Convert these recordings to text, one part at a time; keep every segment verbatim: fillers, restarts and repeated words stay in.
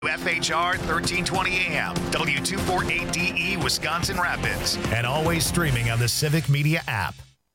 F H R thirteen twenty A M, W two forty-eight D E, Wisconsin Rapids, and always streaming on the Civic Media app.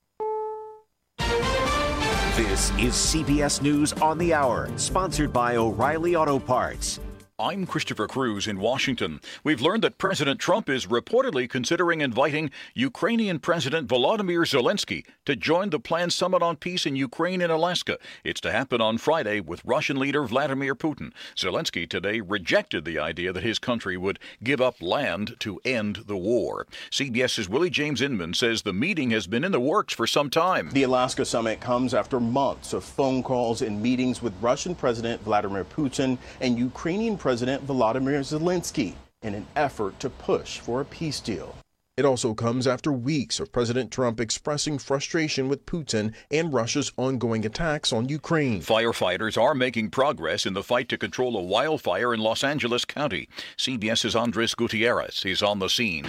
This is C B S News on the Hour, sponsored by O'Reilly Auto Parts. I'm Christopher Cruz in Washington. We've learned that President Trump is reportedly considering inviting Ukrainian President Volodymyr Zelensky to join the planned summit on peace in Ukraine and Alaska. It's to happen on Friday with Russian leader Vladimir Putin. Zelensky today rejected the idea that his country would give up land to end the war. CBS's Willie James Inman says the meeting has been in the works for some time. The Alaska summit comes after months of phone calls and meetings with Russian President Vladimir Putin and Ukrainian President Volodymyr Zelensky in an effort to push for a peace deal. It also comes after weeks of President Trump expressing frustration with Putin and Russia's ongoing attacks on Ukraine. Firefighters are making progress in the fight to control a wildfire in Los Angeles County. CBS's Andres Gutierrez is on the scene.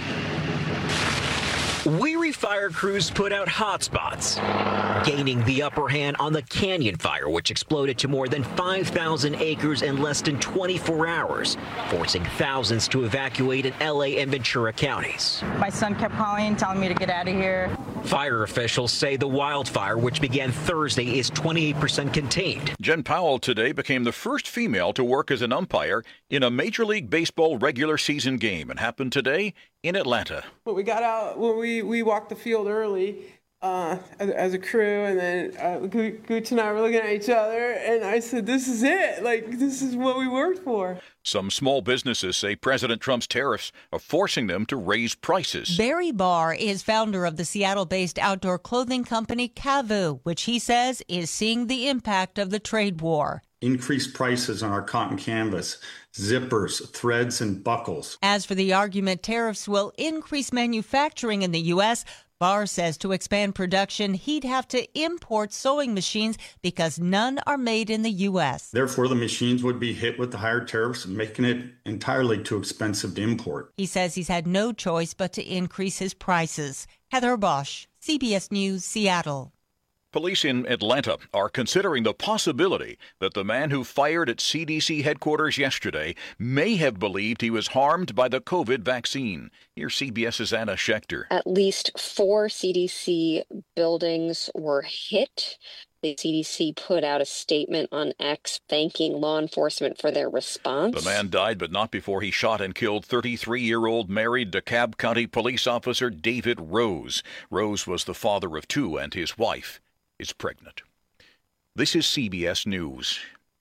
Weary fire crews put out hotspots, gaining the upper hand on the Canyon Fire, which exploded to more than five thousand acres in less than twenty-four hours, forcing thousands to evacuate in L A and Ventura counties. My son kept calling, telling me to get out of here. Fire officials say the wildfire, which began Thursday, is twenty-eight percent contained. Jen Powell today became the first female to work as an umpire in a Major League Baseball regular season game, and happened today in Atlanta. When we got out, when we, we walked the field early uh, as, as a crew, and then uh, Gooch and I were looking at each other, and I said, this is it. Like, this is what we worked for. Some small businesses say President Trump's tariffs are forcing them to raise prices. Barry Barr is founder of the Seattle-based outdoor clothing company Kavu, which he says is seeing the impact of the trade war. Increased prices on our cotton canvas, zippers, threads, and buckles. As for the argument tariffs will increase manufacturing in the U S, Barr says to expand production, he'd have to import sewing machines because none are made in the U S. Therefore, the machines would be hit with the higher tariffs, making it entirely too expensive to import. He says he's had no choice but to increase his prices. Heather Bosch, C B S News, Seattle. Police in Atlanta are considering the possibility that the man who fired at C D C headquarters yesterday may have believed he was harmed by the COVID vaccine. Here's CBS's Anna Schechter. At least four C D C buildings were hit. The C D C put out a statement on X thanking law enforcement for their response. The man died, but not before he shot and killed thirty-three-year-old married DeKalb County police officer David Rose. Rose was the father of two, and his wife is pregnant. This is C B S News.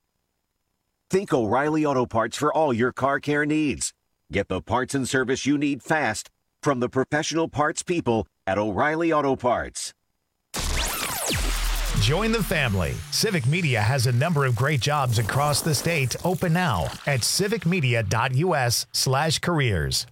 Think O'Reilly Auto Parts for all your car care needs. Get the parts and service you need fast from the professional parts people at O'Reilly Auto Parts. Join the family. Civic Media has a number of great jobs across the state open now at civicmedia.us slash careers.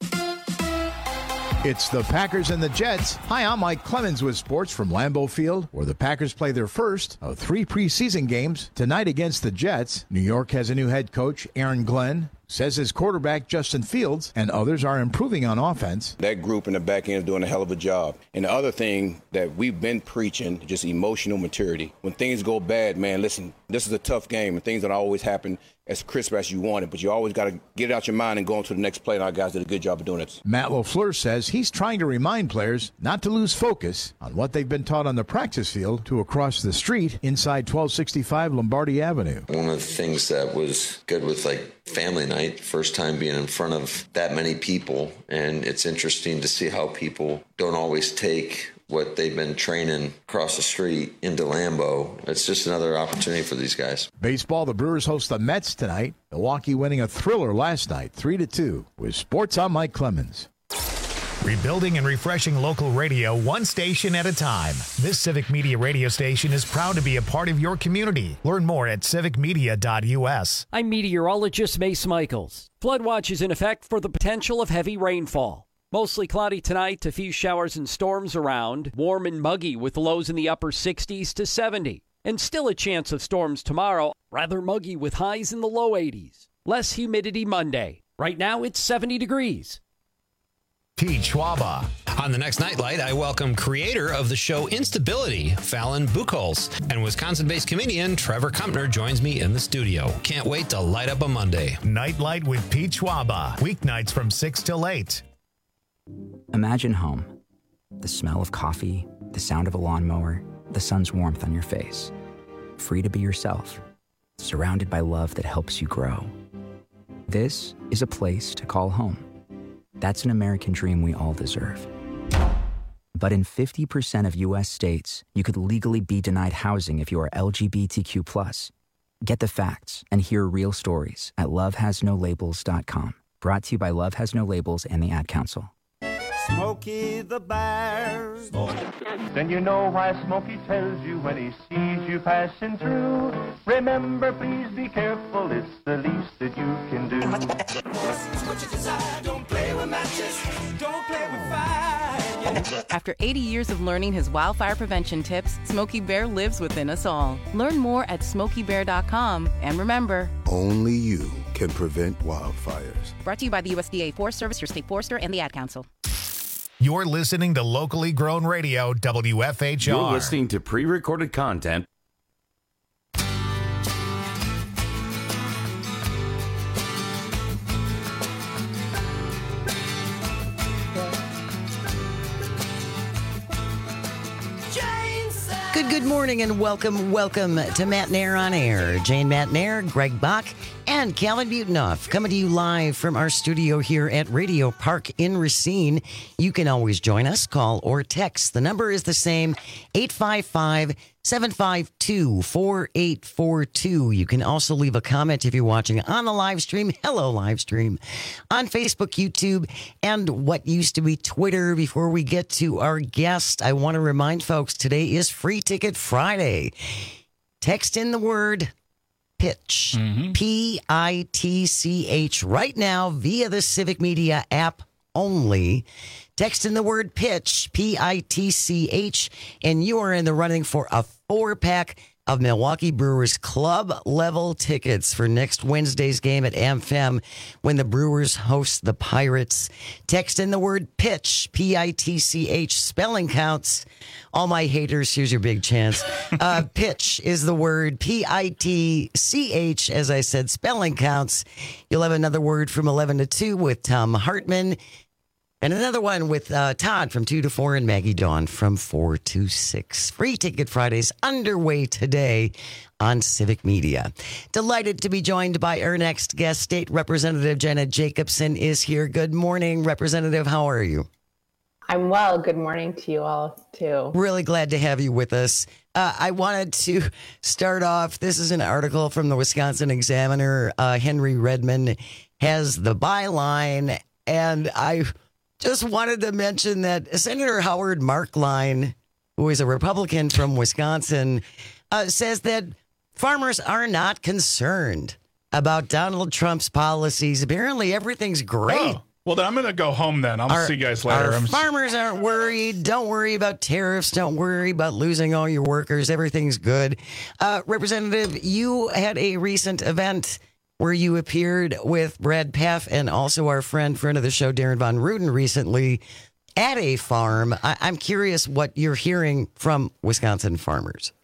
It's the Packers and the Jets. Hi, I'm Mike Clemens with sports from Lambeau Field, where the Packers play their first of three preseason games tonight against the Jets. New York has a new head coach, Aaron Glenn. Says his quarterback, Justin Fields, and others are improving on offense. That group in the back end is doing a hell of a job. And the other thing that we've been preaching, just emotional maturity. When things go bad, man, listen, this is a tough game, and things don't always happen as crisp as you want it, but you always got to get it out your mind and go on to the next play, and our guys did a good job of doing it. Matt LaFleur says he's trying to remind players not to lose focus on what they've been taught on the practice field to across the street inside twelve sixty-five Lombardi Avenue. One of the things that was good with, like, family night, first time being in front of that many people, and it's interesting to see how people don't always take what they've been training across the street into Lambeau. It's just another opportunity for these guys. Baseball, the Brewers host the Mets tonight. Milwaukee winning a thriller last night, three to two. With sports, I'm Mike Clemens. Rebuilding and refreshing local radio one station at a time. This Civic Media radio station is proud to be a part of your community. Learn more at civic media dot u s. I'm meteorologist Mace Michaels. Flood watch is in effect for the potential of heavy rainfall. Mostly cloudy tonight, a few showers and storms around. Warm and muggy with lows in the upper sixties to seventy. And still a chance of storms tomorrow, rather muggy with highs in the low eighties. Less humidity Monday. Right now it's seventy degrees. T. Schwaba. On the next Nightlight, I welcome creator of the show Instability, Fallon Buchholz, and Wisconsin-based comedian Trevor Kumpner joins me in the studio. Can't wait to light up a Monday. Nightlight with Pete Schwaba, weeknights from six till eight. Imagine home. The smell of coffee, the sound of a lawnmower, the sun's warmth on your face. Free to be yourself, surrounded by love that helps you grow. This is a place to call home. That's an American dream we all deserve. But in fifty percent of U S states, you could legally be denied housing if you are L G B T Q plus. Get the facts and hear real stories at love has no labels dot com. Brought to you by Love Has No Labels and the Ad Council. Smokey the Bear. Then you know why Smokey tells you when he sees you passing through. Remember, please be careful, it's the least that you can do. What you desire, don't play with matches, don't play with fire. After eighty years of learning his wildfire prevention tips, Smokey Bear lives within us all. Learn more at smokey bear dot com. And remember, only you can prevent wildfires. Brought to you by the U S D A Forest Service, your state forester, and the Ad Council. You're listening to locally grown radio, W F H R. You're listening to pre-recorded content. Good, good morning and welcome, welcome to Matt Nair on Air. Jane Matt Nair, Greg Bach, and Calvin Butenoff coming to you live from our studio here at Radio Park in Racine. You can always join us, call or text. The number is the same, eight five five, seven five two, four eight four two. You can also leave a comment if you're watching on the live stream. Hello, live stream. On Facebook, YouTube, and what used to be Twitter. Before we get to our guest, I want to remind folks today is Free Ticket Friday. Text in the word pitch, mm-hmm. P I T C H, right now via the Civic Media app only. Text in the word pitch, P I T C H, and you are in the running for a four-pack of Milwaukee Brewers club level tickets for next Wednesday's game at AmFam when the Brewers host the Pirates. Text in the word pitch, P I T C H, spelling counts. All my haters, here's your big chance. Uh, pitch is the word, P I T C H, as I said, spelling counts. You'll have another word from eleven to two with Tom Hartman. And another one with uh, Todd from two to four and Maggie Dawn from four to six. Free Ticket Fridays underway today on Civic Media. Delighted to be joined by our next guest. State Representative Jenna Jacobson is here. Good morning, Representative. How are you? I'm well. Good morning to you all, too. Really glad to have you with us. Uh, I wanted to start off. This is an article from the Wisconsin Examiner. Uh, Henry Redmond has the byline, and I just wanted to mention that Senator Howard Marklein, who is a Republican from Wisconsin, uh, says that farmers are not concerned about Donald Trump's policies. Apparently, everything's great. Oh, well, then I'm going to go home then. I'll our, see you guys later. Our I'm... farmers aren't worried. Don't worry about tariffs. Don't worry about losing all your workers. Everything's good. Uh, Representative, you had a recent event where you appeared with Brad Paff and also our friend, friend of the show, Darren Von Ruden, recently at a farm. I- I'm curious what you're hearing from Wisconsin farmers.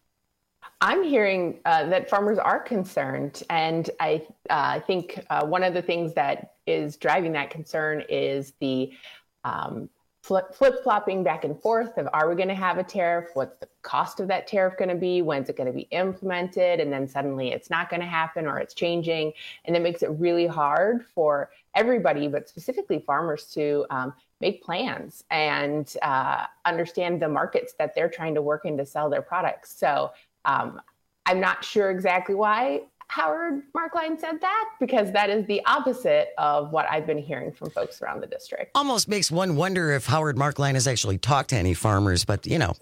I'm hearing uh, that farmers are concerned. And I uh, think uh, one of the things that is driving that concern is the um, flip- flip-flopping back and forth of, are we going to have a tariff? What's the cost of that tariff going to be? When's it going to be implemented? And then suddenly it's not going to happen or it's changing. And it makes it really hard for everybody, but specifically farmers, to um, make plans and uh, understand the markets that they're trying to work in to sell their products. So um, I'm not sure exactly why Howard Marklein said that, because that is the opposite of what I've been hearing from folks around the district. Almost makes one wonder if Howard Marklein has actually talked to any farmers, but, you know,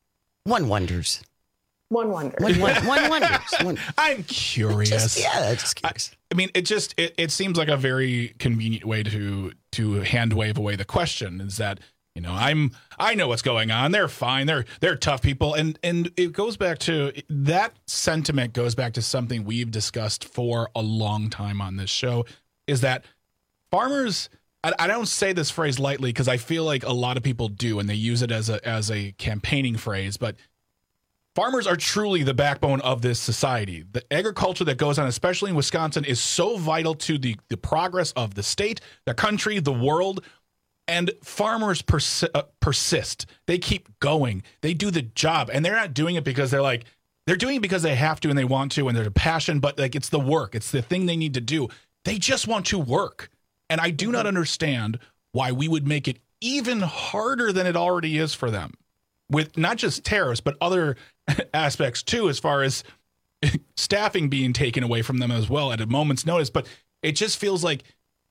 one wonders. One wonders. One, one, one wonders. One, I'm curious. Just, yeah, just curious. I, I mean, it just it, it seems like a very convenient way to to hand wave away the question. Is that, you know, I'm I know what's going on. They're fine. They're they're tough people, and and it goes back to that sentiment goes back to something we've discussed for a long time on this show. Is that farmers I, I don't say this phrase lightly because I feel like a lot of people do, and they use it as a as a campaigning phrase, but farmers are truly the backbone of this society. The agriculture that goes on, especially in Wisconsin, is so vital to the, the progress of the state, the country, the world. And farmers persi- uh, persist. They keep going. They do the job. And they're not doing it because they're like, they're doing it because they have to and they want to and there's a passion, but like it's the work. It's the thing they need to do. They just want to work. And I do not understand why we would make it even harder than it already is for them, with not just tariffs, but other aspects too, as far as staffing being taken away from them as well at a moment's notice. But it just feels like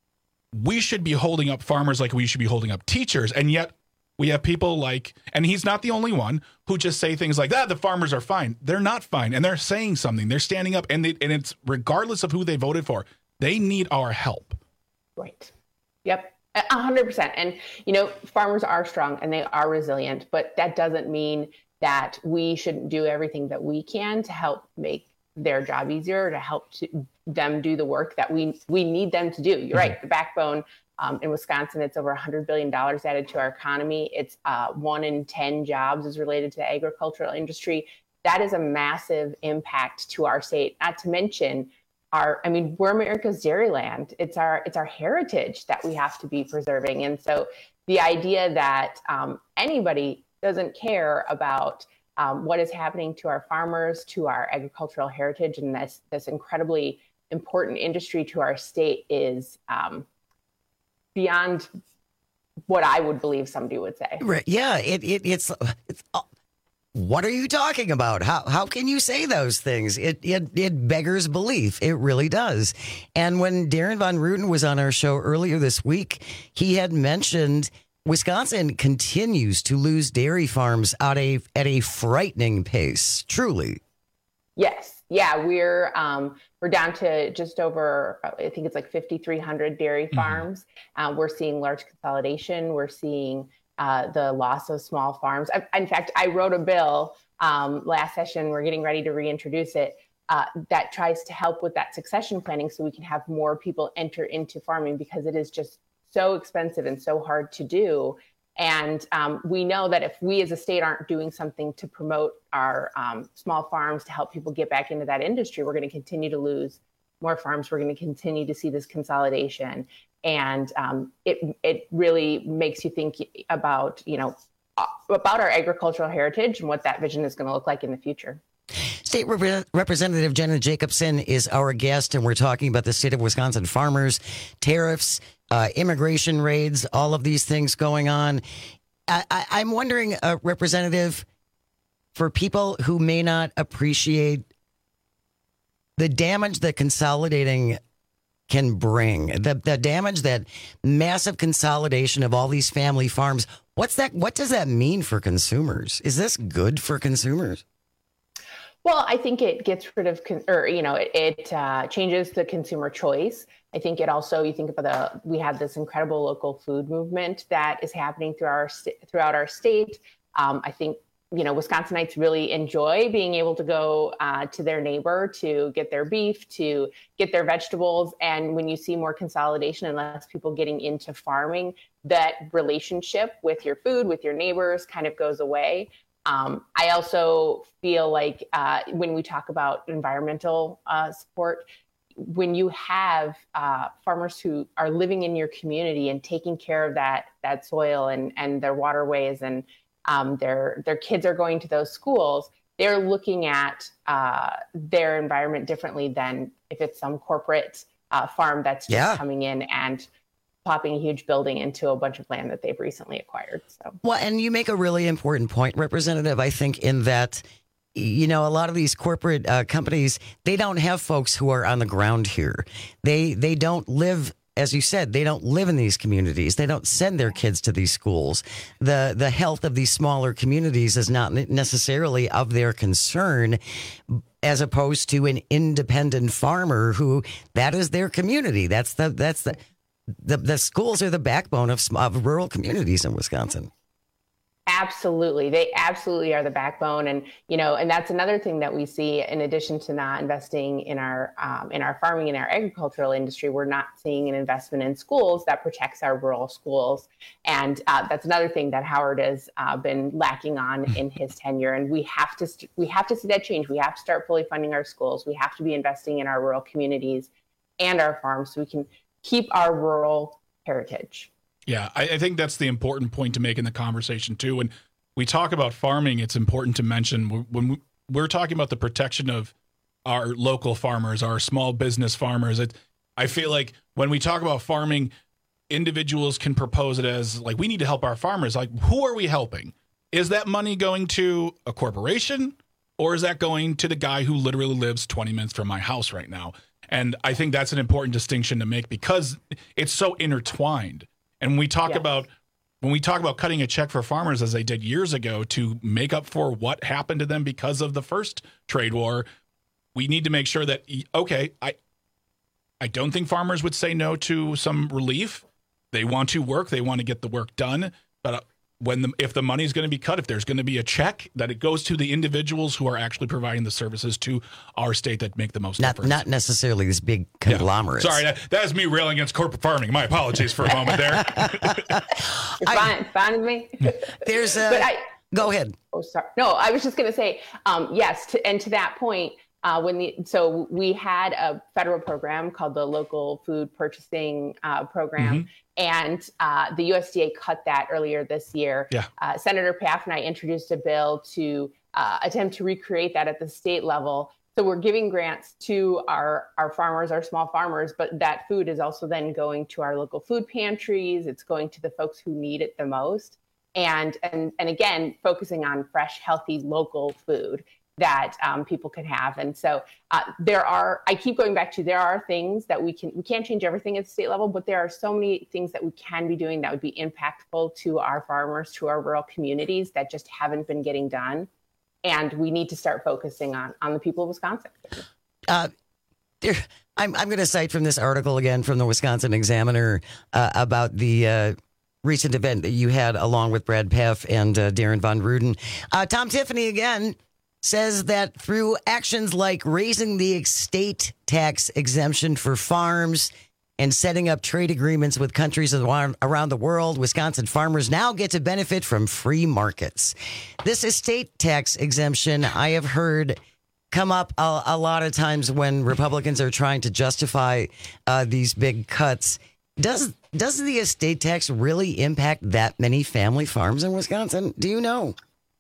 we should be holding up farmers like we should be holding up teachers. And yet we have people like, and he's not the only one, who just say things like that. Ah, the farmers are fine. They're not fine. And they're saying something. They're standing up, and they, and it's regardless of who they voted for. They need our help. Right. Yep. A hundred percent. And, you know, farmers are strong and they are resilient, but that doesn't mean that we shouldn't do everything that we can to help make their job easier, to help to them do the work that we we need them to do. You're mm-hmm. right. The backbone um, in Wisconsin, it's over one hundred billion dollars added to our economy. It's uh, one in ten jobs is related to the agricultural industry. That is a massive impact to our state, not to mention our, I mean, we're America's dairyland. It's our, it's our heritage that we have to be preserving. And so the idea that um, anybody doesn't care about um, what is happening to our farmers, to our agricultural heritage, and this, this incredibly important industry to our state is um, beyond what I would believe somebody would say. Right. Yeah. It, it, it's, it's, uh, what are you talking about? How how can you say those things? It it it beggars belief. It really does. And when Darren Von Ruten was on our show earlier this week, he had mentioned Wisconsin continues to lose dairy farms at a at a frightening pace. Truly. Yes. Yeah, we're um, we're down to just over, I think it's like fifty-three hundred dairy farms. Mm-hmm. Uh, we're seeing large consolidation. We're seeing Uh, the loss of small farms. I, in fact, I wrote a bill um, last session, we're getting ready to reintroduce it, uh, that tries to help with that succession planning so we can have more people enter into farming, because it is just so expensive and so hard to do. And um, we know that if we as a state aren't doing something to promote our um, small farms to help people get back into that industry, we're going to continue to lose more farms. We're going to continue to see this consolidation. And um, it it really makes you think about, you know, about our agricultural heritage and what that vision is going to look like in the future. State Rep- Representative Jenna Jacobson is our guest, and we're talking about the state of Wisconsin farmers, tariffs, uh, immigration raids, all of these things going on. I, I, I'm wondering, uh, Representative, for people who may not appreciate the damage that consolidating can bring, the the damage that massive consolidation of all these family farms, what's that? What does that mean for consumers? Is this good for consumers? Well, I think it gets rid of, con- or, you know, it, it uh, changes the consumer choice. I think it also, you think about the, we have this incredible local food movement that is happening through our, throughout our state. Um, I think, you know, Wisconsinites really enjoy being able to go uh, to their neighbor to get their beef, to get their vegetables. And when you see more consolidation and less people getting into farming, that relationship with your food, with your neighbors kind of goes away. Um, I also feel like uh, when we talk about environmental uh, support, when you have uh, farmers who are living in your community and taking care of that that soil and, and their waterways, and um, their their kids are going to those schools, they're looking at uh, their environment differently than if it's some corporate uh, farm that's just yeah. coming in and plopping a huge building into a bunch of land that they've recently acquired. So, well, and you make a really important point, Representative, I think, in that, you know, a lot of these corporate uh, companies, they don't have folks who are on the ground here. They they don't live, as you said, they don't live in these communities. They don't send their kids to these schools. The the health of these smaller communities is not necessarily of their concern, as opposed to an independent farmer who, that is their community. That's the that's the the, the schools are the backbone of, of rural communities in Wisconsin. Absolutely. They absolutely are the backbone. And, you know, and that's another thing that we see in addition to not investing in our um, in our farming and our agricultural industry, we're not seeing an investment in schools that protects our rural schools. And uh, that's another thing that Howard has uh, been lacking on in his tenure. And we have to st- we have to see that change. We have to start fully funding our schools. We have to be investing in our rural communities and our farms so we can keep our rural heritage. Yeah, I, I think that's the important point to make in the conversation, too. When we talk about farming, it's important to mention when we're talking about the protection of our local farmers, our small business farmers. It, I feel like when we talk about farming, individuals can propose it as like, we need to help our farmers. Like, who are we helping? Is that money going to a corporation, or is that going to the guy who literally lives twenty minutes from my house right now? And I think that's an important distinction to make because it's so intertwined. And when we talk yes. about when we talk about cutting a check for farmers, as they did years ago, to make up for what happened to them because of the first trade war, we need to make sure that okay, I I don't think farmers would say no to some relief. They want to work, they want to get the work done, but when the, if the money is going to be cut, if there's going to be a check, that it goes to the individuals who are actually providing the services to our state that make the most not, difference. Not necessarily this big conglomerate. Yeah. Sorry, that, that is me railing against corporate farming. My apologies for a moment there. You're fine, fine with me. There's a... But I, go ahead. Oh, sorry. No, I was just going to say, um, yes, to, and to that point, Uh, when the so we had a federal program called the Local Food Purchasing uh, Program, mm-hmm. and uh, the U S D A cut that earlier this year. Yeah. Uh, Senator Paff and I introduced a bill to uh, attempt to recreate that at the state level. So we're giving grants to our, our farmers, our small farmers, but that food is also then going to our local food pantries. It's going to the folks who need it the most. And and and again, focusing on fresh, healthy, local food that um, people can have. And so uh, there are, I keep going back to, there are things that we can, we can't change everything at the state level, but there are so many things that we can be doing that would be impactful to our farmers, to our rural communities that just haven't been getting done. And we need to start focusing on, on the people of Wisconsin. Uh, there, I'm, I'm going to cite from this article again from the Wisconsin Examiner uh, about the uh, recent event that you had along with Brad Paff and uh, Darren Von Ruden. Uh, Tom Tiffany again says that through actions like raising the estate tax exemption for farms and setting up trade agreements with countries around the world, Wisconsin farmers now get to benefit from free markets. This estate tax exemption, I have heard, come up a, a lot of times when Republicans are trying to justify uh, these big cuts. Does does the estate tax really impact that many family farms in Wisconsin? Do you know?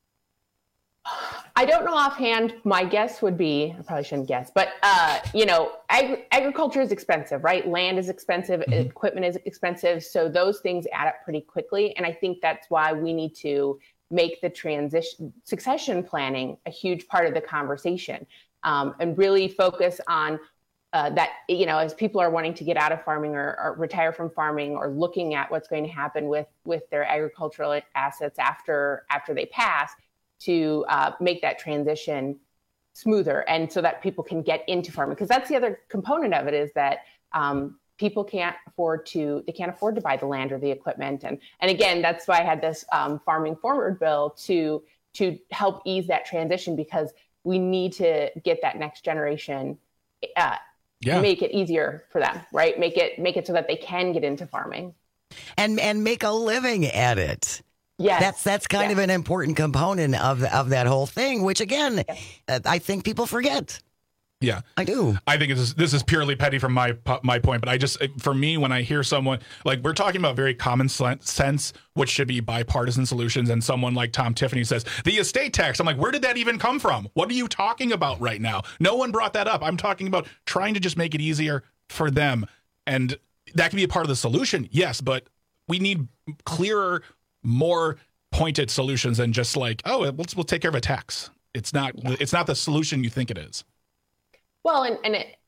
I don't know offhand. My guess would be, I probably shouldn't guess, but, uh, you know, ag- agriculture is expensive, right? Land is expensive, mm-hmm. equipment is expensive. So those things add up pretty quickly. And I think that's why we need to make the transition, succession planning a huge part of the conversation um, and really focus on uh, that, you know, as people are wanting to get out of farming or, or retire from farming or looking at what's going to happen with, with their agricultural assets after after they pass, to uh, make that transition smoother and so that people can get into farming. Because that's the other component of it is that um, people can't afford to, they can't afford to buy the land or the equipment. And and again, that's why I had this um, Farming Forward bill to, to help ease that transition because we need to get that next generation, uh, yeah. make it easier for them, right? Make it, make it so that they can get into farming. And, and make a living at it. Yes. That's that's kind yes. of an important component of of that whole thing, which again, yes. I think people forget. Yeah, I do. I think this is, this is purely petty from my my point, but I just, for me, when I hear someone, like we're talking about very common sense, which should be bipartisan solutions, and someone like Tom Tiffany says, the estate tax, I'm like, where did that even come from? What are you talking about right now? No one brought that up. I'm talking about trying to just make it easier for them. And that can be a part of the solution, yes, but we need clearer, more pointed solutions than just like, oh, let's we'll take care of a tax. It's not yeah. it's not the solution you think it is. Well, and, and it,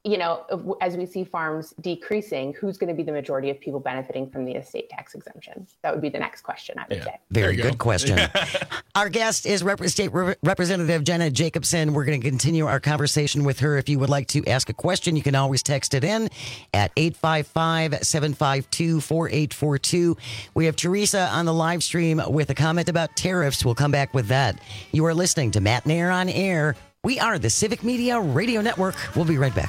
you know, as we see farms decreasing, who's going to be the majority of people benefiting from the estate tax exemption? That would be the next question, I would yeah. say. Very good go. question. Our guest is Rep- State Re- Representative Jenna Jacobson. We're going to continue our conversation with her. If you would like to ask a question, you can always text it in at eight five five, seven five two, four eight four two. We have Teresa on the live stream with a comment about tariffs. We'll come back with that. You are listening to Matt Nair on Air. We are the Civic Media Radio Network. We'll be right back.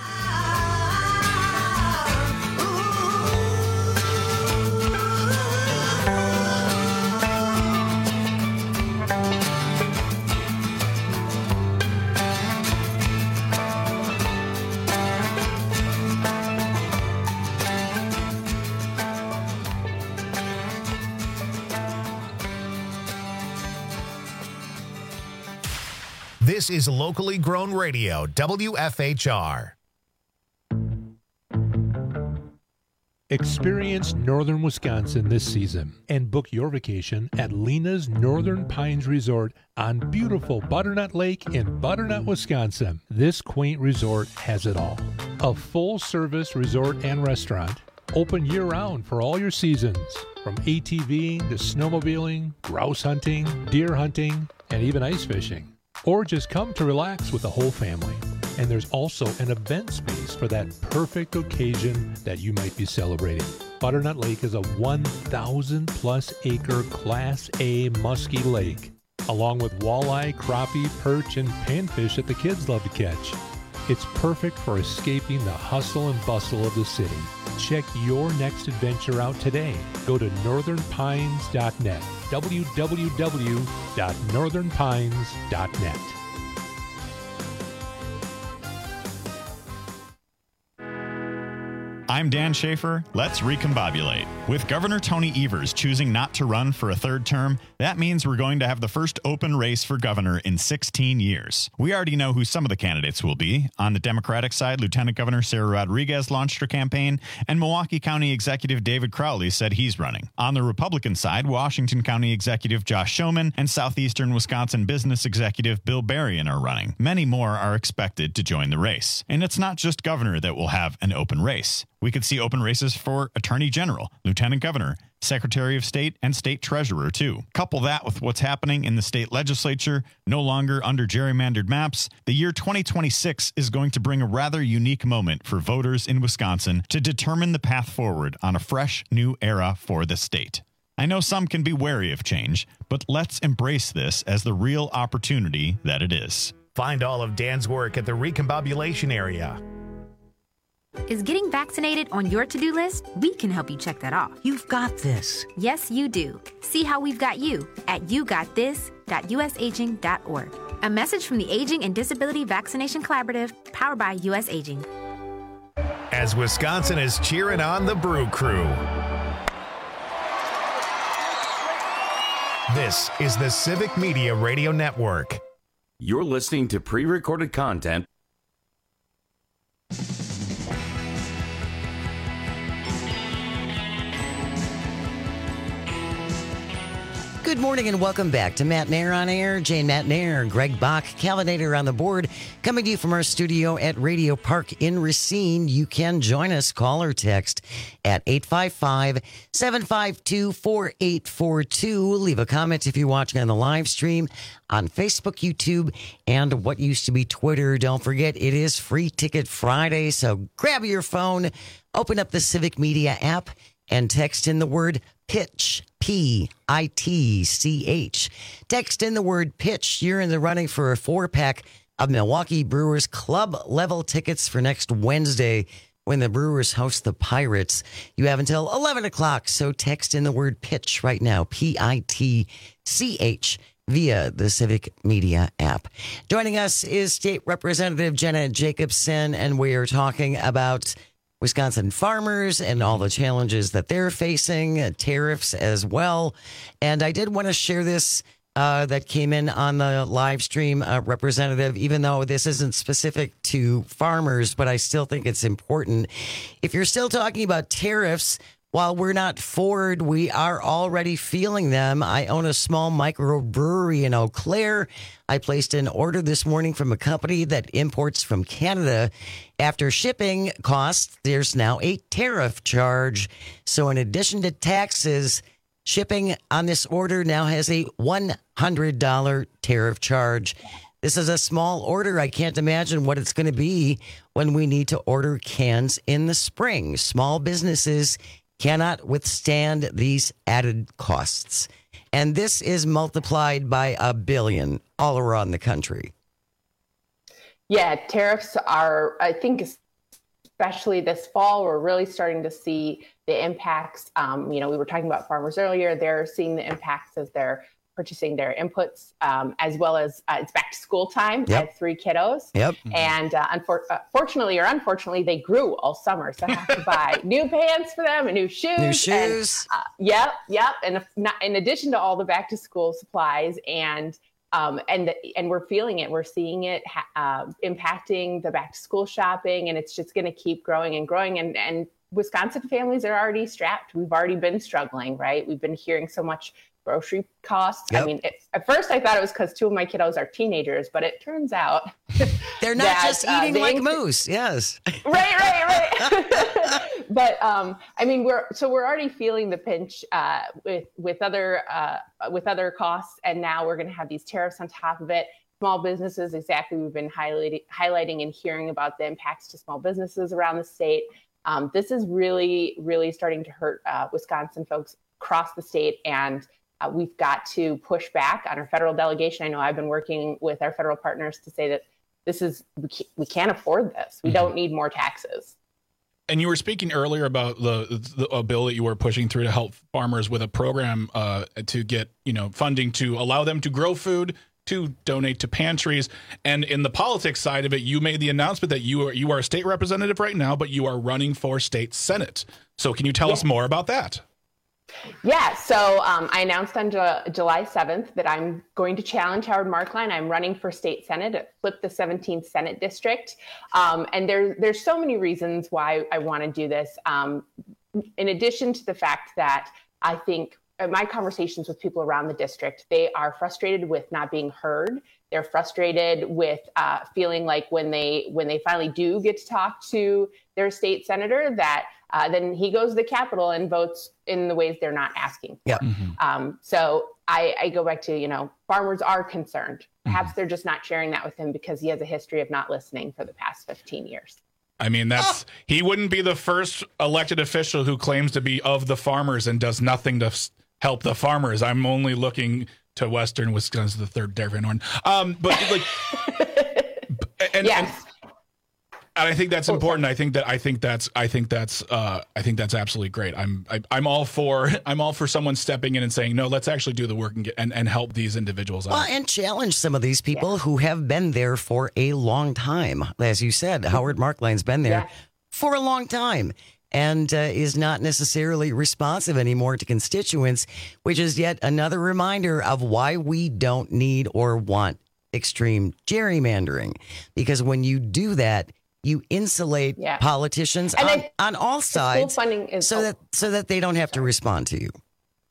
This is locally grown radio, W F H R. Experience northern Wisconsin this season and book your vacation at Lena's Northern Pines Resort on beautiful Butternut Lake in Butternut, Wisconsin. This quaint resort has it all. A full-service resort and restaurant, open year-round for all your seasons, from ATVing to snowmobiling, grouse hunting, deer hunting, and even ice fishing. Or just come to relax with the whole family. And there's also an event space for that perfect occasion that you might be celebrating. Butternut Lake is a one thousand plus acre Class A musky lake, along with walleye, crappie, perch, and panfish that the kids love to catch. It's perfect for escaping the hustle and bustle of the city. Check your next adventure out today. Go to northern pines dot net. w w w dot northern pines dot net. I'm Dan Schaefer. Let's recombobulate. With Governor Tony Evers choosing not to run for a third term, that means we're going to have the first open race for governor in sixteen years. We already know who some of the candidates will be. On the Democratic side, Lieutenant Governor Sarah Rodriguez launched her campaign, and Milwaukee County Executive David Crowley said he's running. On the Republican side, Washington County Executive Josh Schoeman and Southeastern Wisconsin Business Executive Bill Berrien are running. Many more are expected to join the race. And it's not just governor that will have an open race. We could see open races for Attorney General, Lieutenant Governor, Secretary of State, and State Treasurer, too. Couple that with what's happening in the state legislature, no longer under gerrymandered maps, the year twenty twenty-six is going to bring a rather unique moment for voters in Wisconsin to determine the path forward on a fresh new era for the state. I know some can be wary of change, but let's embrace this as the real opportunity that it is. Find all of Dan's work at the Recombobulation area. Is getting vaccinated on your to-do list? We can help you check that off. You've got this. Yes, you do. See how we've got you at you got this dot u s aging dot org. A message from the Aging and Disability Vaccination Collaborative, powered by U S Aging. As Wisconsin is cheering on the Brew Crew. This is the Civic Media Radio Network. You're listening to pre-recorded content. Good morning and welcome back to Matt Nair on Air. Jane Matt Nair, Greg Bach, Calvinator on the board, coming to you from our studio at Radio Park in Racine. You can join us, call or text at eight five five, seven five two, four eight four two. Leave a comment if you're watching on the live stream on Facebook, YouTube, and what used to be Twitter. Don't forget, it is Free Ticket Friday, so grab your phone, open up the Civic Media app, and text in the word pitch, P I T C H. Text in the word pitch. You're in the running for a four-pack of Milwaukee Brewers club-level tickets for next Wednesday when the Brewers host the Pirates. You have until eleven o'clock, so text in the word pitch right now, P I T C H, via the Civic Media app. Joining us is State Representative Jenna Jacobson, and we are talking about Wisconsin farmers and all the challenges that they're facing, uh, tariffs as well. And I did want to share this uh, that came in on the live stream, uh, Representative, even though this isn't specific to farmers, but I still think it's important. If you're still talking about tariffs, while we're not Ford, we are already feeling them. I own a small microbrewery in Eau Claire. I placed an order this morning from a company that imports from Canada. After shipping costs, there's now a tariff charge. So in addition to taxes, shipping on this order now has a one hundred dollars tariff charge. This is a small order. I can't imagine what it's going to be when we need to order cans in the spring. Small businesses cannot withstand these added costs. And this is multiplied by a billion all around the country. Yeah, tariffs are, I think, especially this fall, we're really starting to see the impacts. Um, you know, we were talking about farmers earlier. They're seeing the impacts as they're purchasing their inputs, um, as well as uh, it's back to school time. Yep. I have three kiddos. Yep. And uh, unfor- uh, fortunately or unfortunately, they grew all summer. So I have to buy new pants for them and new shoes. New shoes. And, uh, yep, yep. And if not, in addition to all the back to school supplies and um, and the, and we're feeling it. We're seeing it ha- uh, impacting the back to school shopping, and it's just going to keep growing and growing. And and Wisconsin families are already strapped. We've already been struggling, right? We've been hearing so much grocery costs. Yep. I mean, it, at first I thought it was because two of my kiddos are teenagers, but it turns out they're not that, just eating uh, like inc- moose. Yes. Right, right, right. But um, I mean, we're so we're already feeling the pinch uh, with with other uh, with other costs, and now we're going to have these tariffs on top of it. Small businesses, exactly. We've been highlighting highlighting and hearing about the impacts to small businesses around the state. Um, this is really, really starting to hurt uh, Wisconsin folks across the state, and uh, we've got to push back on our federal delegation. I know I've been working with our federal partners to say that this is we can't, we can't afford this. We mm-hmm. don't need more taxes. And you were speaking earlier about the, the a bill that you were pushing through to help farmers with a program uh, to get you know funding to allow them to grow food, to donate to pantries. And in the politics side of it, you made the announcement that you are you are a state representative right now, but you are running for state senate. So can you tell yeah. us more about that? Yeah, so um, I announced on Ju- July seventh that I'm going to challenge Howard Marklein. I'm running for state senate at Flip the seventeenth Senate District. Um, and there, there's so many reasons why I want to do this. Um, in addition to the fact that I think my conversations with people around the district, they are frustrated with not being heard. They're frustrated with uh, feeling like when they when they finally do get to talk to their state senator, that uh, then he goes to the Capitol and votes in the ways they're not asking for. Yep. Mm-hmm. Um, so I, I go back to, you know, farmers are concerned. Perhaps mm-hmm. they're just not sharing that with him because he has a history of not listening for the past fifteen years. I mean, that's oh. he wouldn't be the first elected official who claims to be of the farmers and does nothing to help the farmers. I'm only looking to Western Wisconsin, the third Darien Horn. Um, but like, and, yes. and, and I think that's important. I think that I think that's I think that's uh, I think that's absolutely great. I'm I, I'm all for I'm all for someone stepping in and saying, no, let's actually do the work and get, and, and help these individuals out. Well, and challenge some of these people yeah. who have been there for a long time. As you said, Howard Marklein's been there yeah. for a long time. And uh, is not necessarily responsive anymore to constituents, which is yet another reminder of why we don't need or want extreme gerrymandering. Because when you do that, you insulate yeah. politicians on, I, on all sides is so that so that they don't have to respond to you.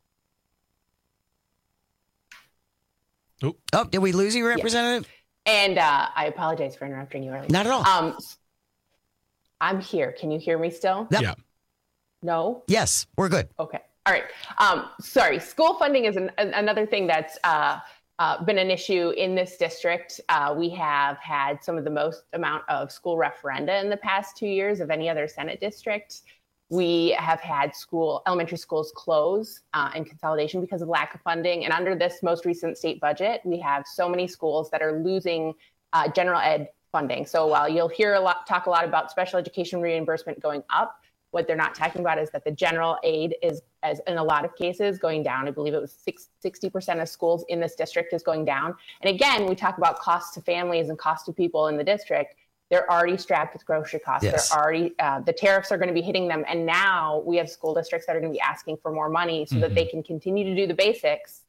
Oh, oh did we lose you, Representative? Yeah. And uh, I apologize for interrupting you earlier. Not at all. Um, I'm here. Can you hear me still? Yep. Yeah. No? Yes, we're good. Okay. All right. Um, sorry. School funding is an, another thing that's uh, uh, been an issue in this district. Uh, we have had some of the most amount of school referenda in the past two years of any other Senate district. We have had school elementary schools close uh, and consolidation because of lack of funding. And under this most recent state budget, we have so many schools that are losing uh, general ed funding. So while you'll hear a lot, talk a lot about special education reimbursement going up, what they're not talking about is that the general aid is, as in a lot of cases, going down. I believe it was sixty percent of schools in this district is going down. And again, we talk about costs to families and cost to people in the district. They're already strapped with grocery costs. Yes. They're already, uh, the tariffs are going to be hitting them. And now we have school districts that are going to be asking for more money so mm-hmm. that they can continue to do the basics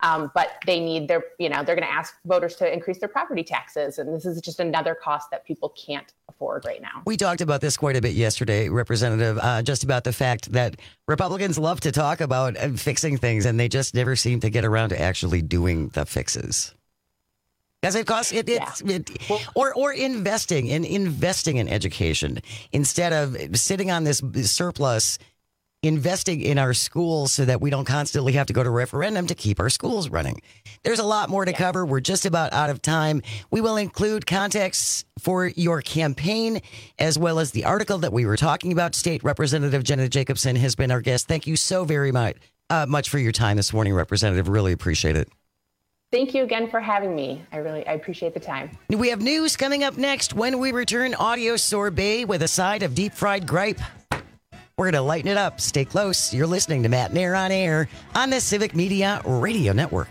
Um, but they need their, you know, they're going to ask voters to increase their property taxes. And this is just another cost that people can't afford right now. We talked about this quite a bit yesterday, Representative, uh, just about the fact that Republicans love to talk about uh, fixing things, and they just never seem to get around to actually doing the fixes. Because it costs it, it's yeah. it, or or investing in investing in education instead of sitting on this surplus, investing in our schools so that we don't constantly have to go to referendum to keep our schools running. There's a lot more to yeah. cover. We're just about out of time. We will include context for your campaign as well as the article that we were talking about. State Representative Jenna Jacobson has been our guest. Thank you so very much, uh, much for your time this morning, Representative. Really appreciate it. Thank you again for having me. I really I appreciate the time. We have news coming up next when we return. Audio sorbet with a side of deep fried gripe. We're going to lighten it up. Stay close. You're listening to Matt Nair on Air on the Civic Media Radio Network.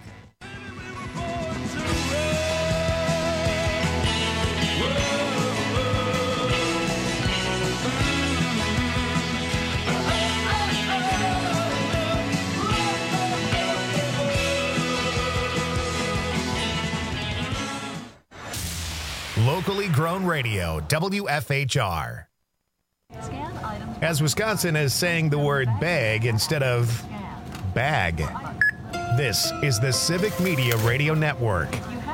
Locally grown radio, W F H R. As Wisconsin is saying the word bag instead of bag. This is the Civic Media Radio Network.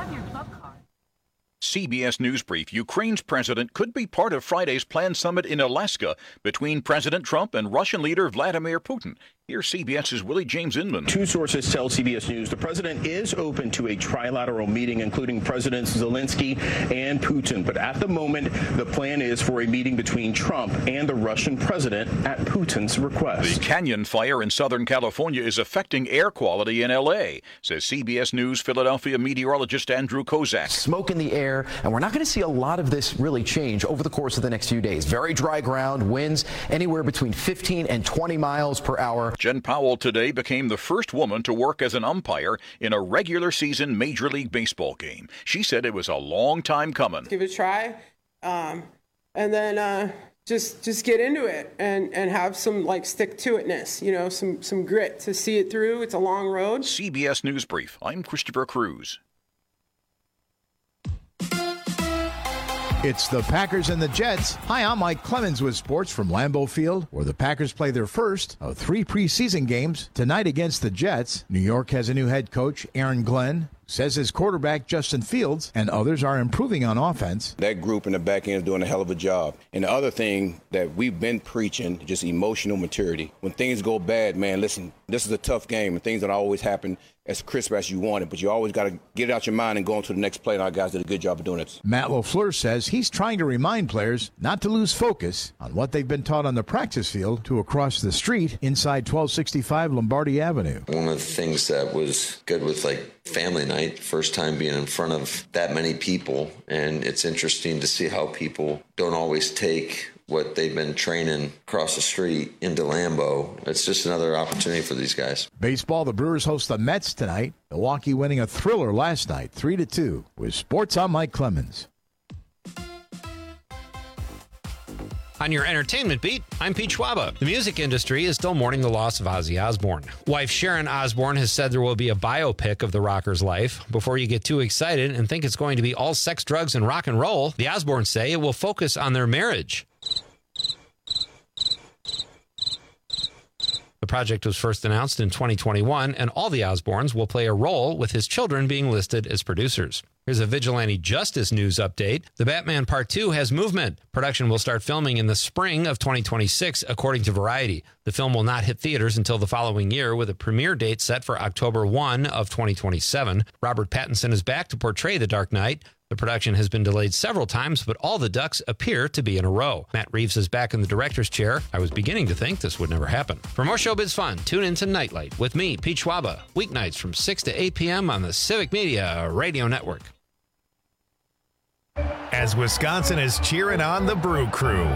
C B S News Brief. Ukraine's president could be part of Friday's planned summit in Alaska between President Trump and Russian leader Vladimir Putin. Here's CBS's Willie James Inman. Two sources tell C B S News the president is open to a trilateral meeting, including Presidents Zelensky and Putin. But at the moment, the plan is for a meeting between Trump and the Russian president at Putin's request. The Canyon fire in Southern California is affecting air quality in L A, says C B S News Philadelphia meteorologist Andrew Kozak. Smoke in the air, and we're not going to see a lot of this really change over the course of the next few days. Very dry ground, winds anywhere between fifteen and twenty miles per hour. Jen Powell today became the first woman to work as an umpire in a regular season Major League Baseball game. She said it was a long time coming. Give it a try, um, and then uh, just just get into it and, and have some like stick to itness, you know, some some grit to see it through. It's a long road. C B S News Brief. I'm Christopher Cruz. It's the Packers and the Jets. Hi, I'm Mike Clemens with sports from Lambeau Field, where the Packers play their first of three preseason games tonight against the Jets. New York has a new head coach, Aaron Glenn. Says his quarterback, Justin Fields, and others are improving on offense. That group in the back end is doing a hell of a job. And the other thing that we've been preaching, just emotional maturity. When things go bad, man, listen, this is a tough game, and things don't always happen as crisp as you want it, but you always got to get it out your mind and go on to the next play, and our guys did a good job of doing it. Matt LaFleur says he's trying to remind players not to lose focus on what they've been taught on the practice field to across the street inside twelve sixty-five Lombardi Avenue. One of the things that was good with, like, family night, first time being in front of that many people, and it's interesting to see how people don't always take what they've been training across the street into Lambeau. It's just another opportunity for these guys. Baseball, the Brewers host the Mets tonight. Milwaukee winning a thriller last night, three to two. With sports, I'm Mike Clemens. On your entertainment beat, I'm Pete Schwaba. The music industry is still mourning the loss of Ozzy Osbourne. Wife Sharon Osbourne has said there will be a biopic of the rocker's life. Before you get too excited and think it's going to be all sex, drugs, and rock and roll, the Osbournes say it will focus on their marriage. The project was first announced in twenty twenty-one, and all the Osbournes will play a role, with his children being listed as producers. Here's a vigilante justice news update. The Batman Part two has movement. Production will start filming in the spring of twenty twenty-six, according to Variety. The film will not hit theaters until the following year, with a premiere date set for October first of twenty twenty-seven. Robert Pattinson is back to portray the Dark Knight. The production has been delayed several times, but all the ducks appear to be in a row. Matt Reeves is back in the director's chair. I was beginning to think this would never happen. For more showbiz fun, tune in to Nightlight with me, Pete Schwaba, weeknights from six to eight p.m. on the Civic Media Radio Network. As Wisconsin is cheering on the Brew Crew.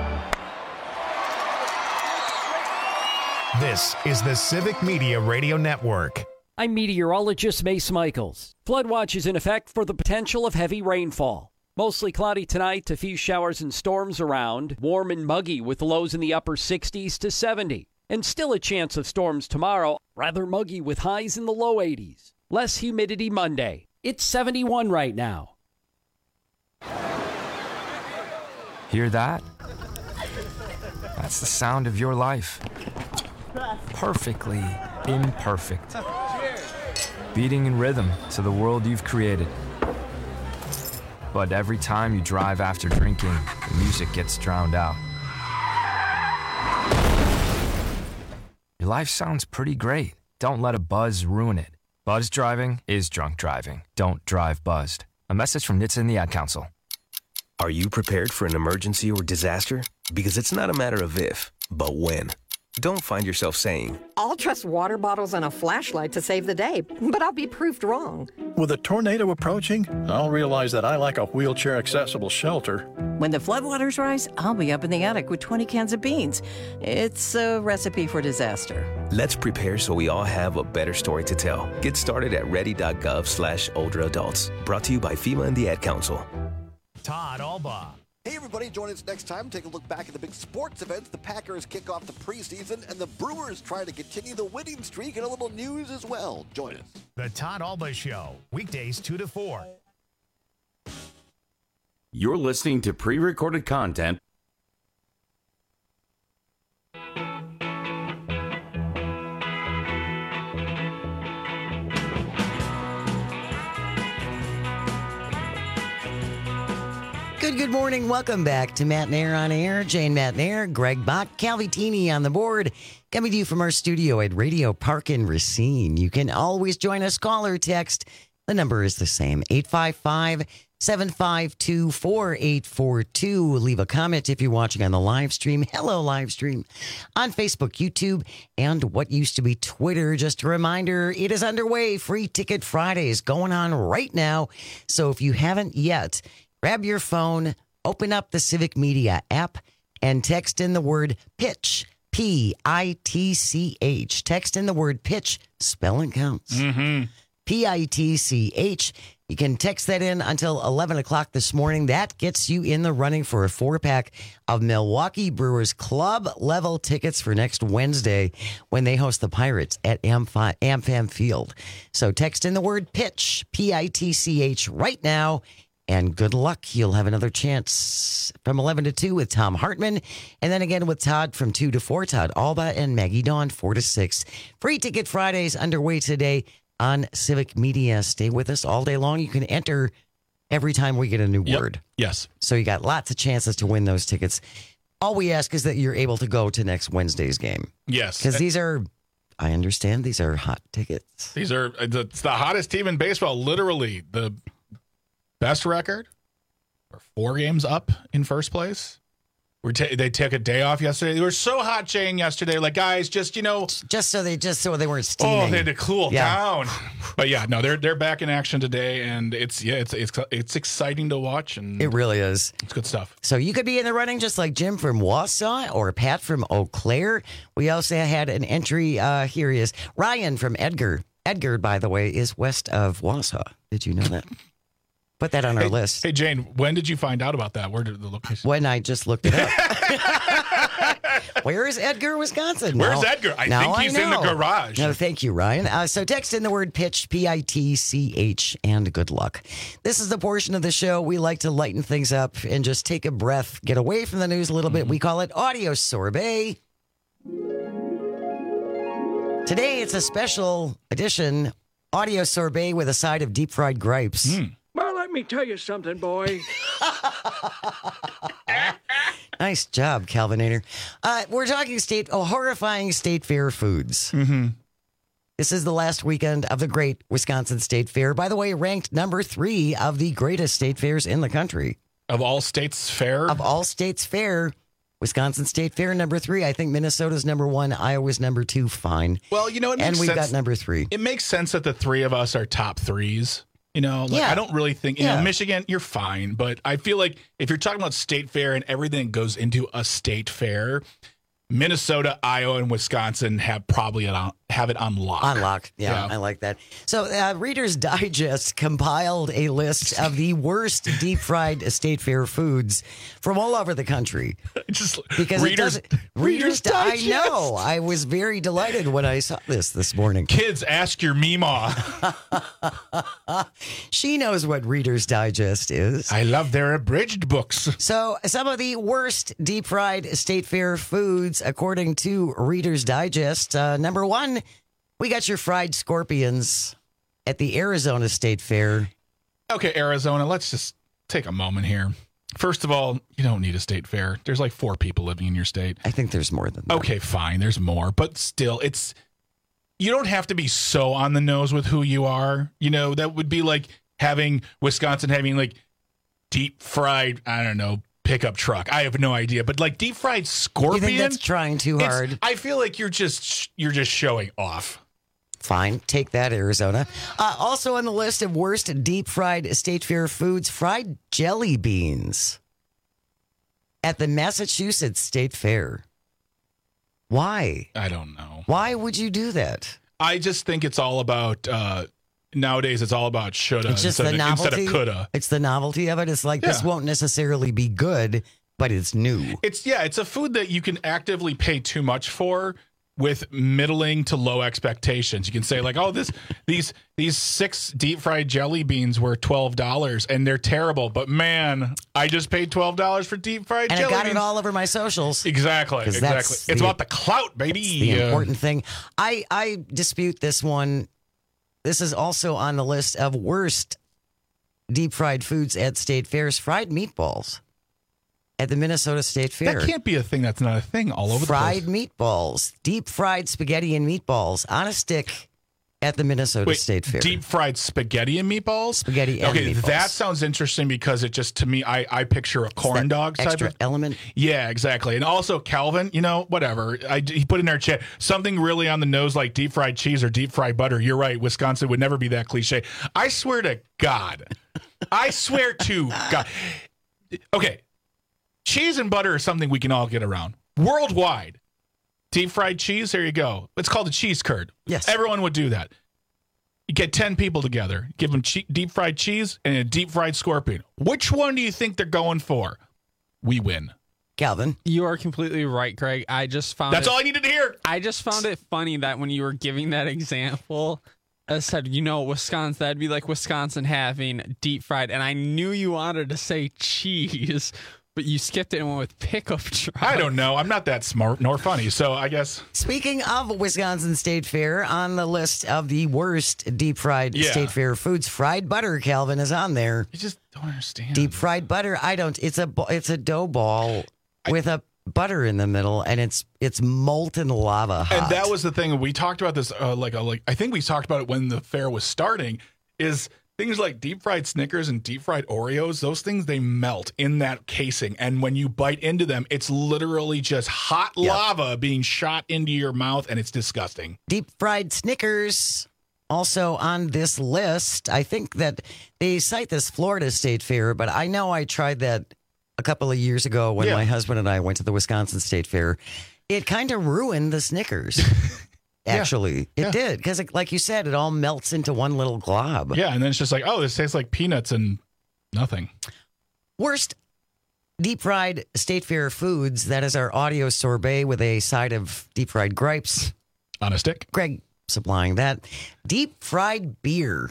This is the Civic Media Radio Network. I'm meteorologist Mace Michaels. Flood watch is in effect for the potential of heavy rainfall. Mostly cloudy tonight, a few showers and storms around. Warm and muggy with lows in the upper sixties to seventy. And still a chance of storms tomorrow, rather muggy with highs in the low eighties. Less humidity Monday. It's seventy-one right now. Hear that? That's the sound of your life. Perfectly imperfect. Beating in rhythm to the world you've created. But every time you drive after drinking, the music gets drowned out. Your life sounds pretty great. Don't let a buzz ruin it. Buzz driving is drunk driving. Don't drive buzzed. A message from N H T S A and the Ad Council. Are you prepared for an emergency or disaster? Because it's not a matter of if, but when. Don't find yourself saying, I'll trust water bottles and a flashlight to save the day, but I'll be proved wrong. With a tornado approaching, I'll realize that I like a wheelchair-accessible shelter. When the floodwaters rise, I'll be up in the attic with twenty cans of beans. It's a recipe for disaster. Let's prepare so we all have a better story to tell. Get started at ready.gov slash older adults. Brought to you by FEMA and the Ad Council. Todd Alba. Hey, everybody, join us next time. Take a look back at the big sports events. The Packers kick off the preseason, and the Brewers try to continue the winning streak, and a little news as well. Join us. The Todd Alba Show, weekdays two to four. You're listening to pre-recorded content. Good, good morning. Welcome back to Matt Nair on Air. Jane Matt Nair, Greg Bach, Calvitini on the board. Coming to you from our studio at Radio Park in Racine. You can always join us, call or text. The number is the same, eight five five, seven five two, four eight four two. Leave a comment if you're watching on the live stream. Hello, live stream on Facebook, YouTube, and what used to be Twitter. Just a reminder, it is underway. Free Ticket Fridays going on right now. So if you haven't yet, grab your phone, open up the Civic Media app, and text in the word PITCH, P I T C H. Text in the word PITCH, spelling counts. Mm-hmm. P I T C H. You can text that in until eleven o'clock this morning. That gets you in the running for a four-pack of Milwaukee Brewers club-level tickets for next Wednesday when they host the Pirates at Amfi- AmFam Field. So text in the word PITCH, P I T C H, right now. And good luck. You'll have another chance from eleven to two with Tom Hartman. And then again with Todd from two to four. Todd Alba and Maggie Dawn, four to six. Free Ticket Fridays underway today on Civic Media. Stay with us all day long. You can enter every time we get a new Yep. word. Yes. So you got lots of chances to win those tickets. All we ask is that you're able to go to next Wednesday's game. Yes. Because these are, I understand, these are hot tickets. These are it's the hottest team in baseball. Literally the best record. We're four games up in first place. We're ta- they took a day off yesterday. They were so hot, Jane, yesterday. Like, guys, just, you know. Just so they just so they weren't steaming. Oh, they had to cool Yeah. down. But yeah, no, they're they're back in action today, and it's yeah, it's it's it's exciting to watch, and It really is. it's good stuff. So you could be in the running just like Jim from Wausau or Pat from Eau Claire. We also had an entry. Uh, here he is. Ryan from Edgar. Edgar, by the way, is west of Wausau. Did you know that? Put that on our Hey, list. hey, Jane, when did you find out about that? Where did the location? When I just looked it up. Where is Edgar, Wisconsin? Where's Now- Edgar? I now think he's in the know. garage. No, thank you, Ryan. Uh, so text in the word pitch, P I T C H, and good luck. This is the portion of the show we like to lighten things up and just take a breath, get away from the news a little bit. We call it Audio Sorbet. Today, it's a special edition Audio Sorbet with a side of deep fried gripes. Well, let me tell you something, boy. Nice job, Calvinator. Uh, we're talking state, oh, horrifying state fair foods. Mm-hmm. This is the last weekend of the great Wisconsin State Fair. By the way, ranked number three of the greatest state fairs in the country. Of all states fair? Of all states fair, Wisconsin State Fair number three. I think Minnesota's number one, Iowa's number two. Fine. Well, you know, it and makes we've sense. got number three. It makes sense that the three of us are top threes. You know, like, Yeah. I don't really think, you Yeah. know, Michigan, you're fine. But I feel like if you're talking about state fair and everything that goes into a state fair, Minnesota, Iowa, and Wisconsin have probably it on, have it unlocked. Unlocked. Yeah, yeah, I like that. So uh, Reader's Digest compiled a list of the worst deep fried state fair foods from all over the country. Just because Reader's, it does, Reader's Digest. I know. I was very delighted when I saw this this morning. Kids, ask your Meemaw. She knows what Reader's Digest is. I love their abridged books. So some of the worst deep fried state fair foods, according to Reader's Digest. Uh, number one, we got your fried scorpions at the Arizona State Fair. Okay, Arizona, let's just take a moment here. First of all, you don't need a state fair. There's like four people living in your state. I think there's more than that. Okay, fine. There's more. But still, it's you don't have to be so on the nose with who you are. You know, that would be like having Wisconsin having like deep fried, I don't know, pickup truck. I have no idea. But like deep fried scorpion. You think that's trying too hard? I feel like you're just you're just showing off. Fine. Take that, Arizona. Uh, also on the list of worst deep fried state fair foods, fried jelly beans at the Massachusetts State Fair. Why? I don't know. Why would you do that? I just think it's all about, uh, nowadays it's all about shoulda it's just instead, the of, novelty, instead of coulda. It's the novelty of it. It's like, Yeah. this won't necessarily be good, but it's new. It's, yeah, it's a food that you can actively pay too much for with middling to low expectations. You can say like, oh, this these these six deep fried jelly beans were twelve dollars and they're terrible, but man, I just paid twelve dollars for deep fried and jelly I got beans. it all over my socials. Exactly, exactly. It's the, about the clout, baby. The Yeah. important thing. I, I dispute this one. This is also on the list of worst deep fried foods at state fairs. Fried meatballs at the Minnesota State Fair. That can't be a thing that's not a thing all over fried the place. meatballs, deep fried spaghetti and meatballs on a stick at the Minnesota Wait, State Fair. deep fried spaghetti and meatballs? Spaghetti and okay, meatballs. that sounds interesting because it just, to me, I, I picture a corn dog type extra of element. Yeah, exactly. And also Calvin, you know, whatever. I, he put in our chat something really on the nose like deep fried cheese or deep fried butter. You're right. Wisconsin would never be that cliche. I swear to God. I swear to God. Okay. Cheese and butter is something we can all get around. Worldwide. Deep fried cheese, there you go. It's called a cheese curd. Yes. Everyone would do that. You get ten people together, give them che- deep fried cheese and a deep fried scorpion. Which one do you think they're going for? We win. Calvin. You are completely right, Greg. I just found That's it, all I needed to hear. I just found it funny that when you were giving that example, I said, you know, Wisconsin, that'd be like Wisconsin having deep fried. And I knew you wanted to say cheese, but you skipped it and went with pickup truck. I don't know. I'm not that smart nor funny, so I guess. Speaking of Wisconsin State Fair, on the list of the worst deep fried Yeah. state fair foods, fried butter, Calvin, is on there. You just don't understand. Deep fried butter. I don't. It's a ba- it's a dough ball with a butter in the middle, and it's it's molten lava hot. And that was the thing. We talked about this, uh, like, uh, like I think we talked about it when the fair was starting. Is things like deep fried Snickers and deep fried Oreos? Those things, they melt in that casing, and when you bite into them, it's literally just hot Yep. lava being shot into your mouth, and it's disgusting. Deep fried Snickers also on this list. I think that they cite this Florida State Fair, but I know I tried that a couple of years ago when Yeah. my husband and I went to the Wisconsin State Fair. It kind of ruined the Snickers. Actually, Yeah. it Yeah. did because, like you said, it all melts into one little glob. Yeah, and then it's just like, oh, this tastes like peanuts and nothing. Worst deep fried state fair foods. That is our audio sorbet with a side of deep fried gripes. On a stick. Greg supplying that. Deep fried beer.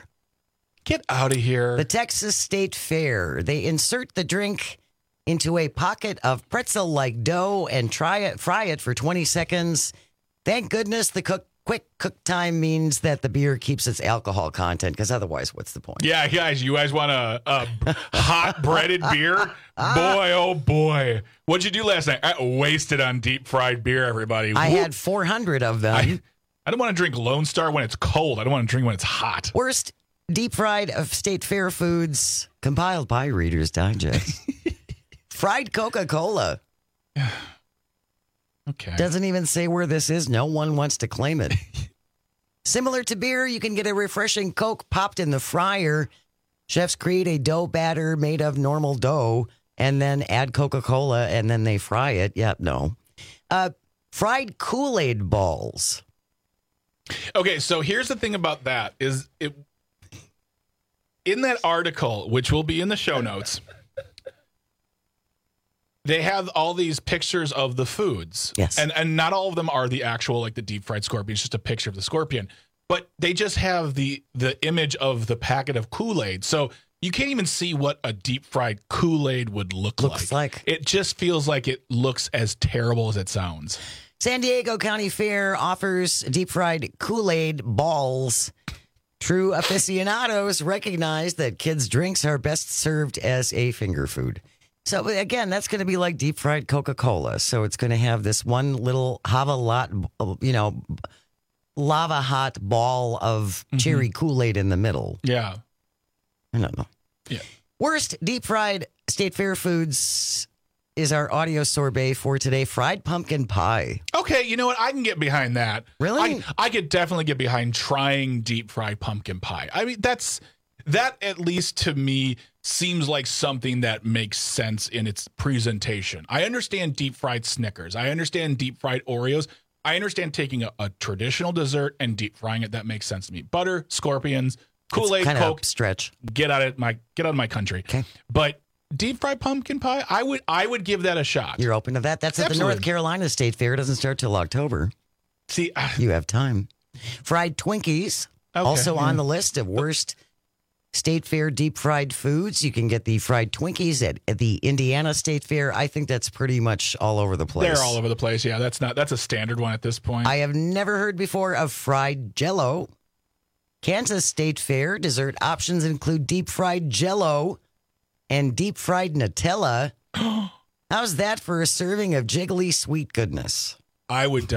Get out of here. The Texas State Fair. They insert the drink into a pocket of pretzel-like dough and try it, fry it for twenty seconds. Thank goodness the cook, quick cook time means that the beer keeps its alcohol content, because otherwise, what's the point? Yeah, guys, you guys want a, a hot breaded beer? Boy, oh boy. What'd you do last night? I wasted on deep fried beer, everybody. I Whoop. had four hundred of them. I, I don't want to drink Lone Star when it's cold. I don't want to drink when it's hot. Worst deep fried of state fair foods compiled by Reader's Digest. Fried Coca-Cola. Okay. Doesn't even say where this is. No one wants to claim it. Similar to beer, you can get a refreshing Coke popped in the fryer. Chefs create a dough batter made of normal dough and then add Coca-Cola and then they fry it. Yep, no. Uh, fried Kool-Aid balls. Okay, so here's the thing about that is it in that article, which will be in the show notes, they have all these pictures of the foods. Yes. And and not all of them are the actual, like the deep fried scorpion. It's just a picture of the scorpion. But they just have the the image of the packet of Kool-Aid. So you can't even see what a deep fried Kool-Aid would look Looks like. like. It just feels like it looks as terrible as it sounds. San Diego County Fair offers deep fried Kool-Aid balls. True aficionados recognize that kids' drinks are best served as a finger food. So again, that's going to be like deep fried Coca-Cola. So it's going to have this one little hava lot, you know, lava hot ball of Mm-hmm. cherry Kool-Aid in the middle. Yeah. I don't know. Yeah. Worst deep fried state fair foods is our audio sorbet for today. Fried pumpkin pie. Okay, you know what? I can get behind that. Really? I, I could definitely get behind trying deep fried pumpkin pie. I mean, that's that at least to me seems like something that makes sense in its presentation. I understand deep fried Snickers. I understand deep fried Oreos. I understand taking a, a traditional dessert and deep frying it. That makes sense to me. Butter, scorpions, Kool-Aid, kind Coke. of stretch. Get out of my get out of my country. Okay. But deep fried pumpkin pie, I would I would give that a shot. You're open to that? That's at Absolutely. the North Carolina State Fair. It doesn't start till October. See, uh, You have time. Fried Twinkies, Okay, also yeah. on the list of worst State Fair deep fried foods. You can get the fried Twinkies at, at the Indiana State Fair. I think that's pretty much all over the place. they're all over the place. Yeah, that's not that's a standard one at this point. I have never heard before of fried Jell-O. Kansas State Fair dessert options include deep fried Jell-O and deep fried Nutella. How's that for a serving of jiggly sweet goodness? I would,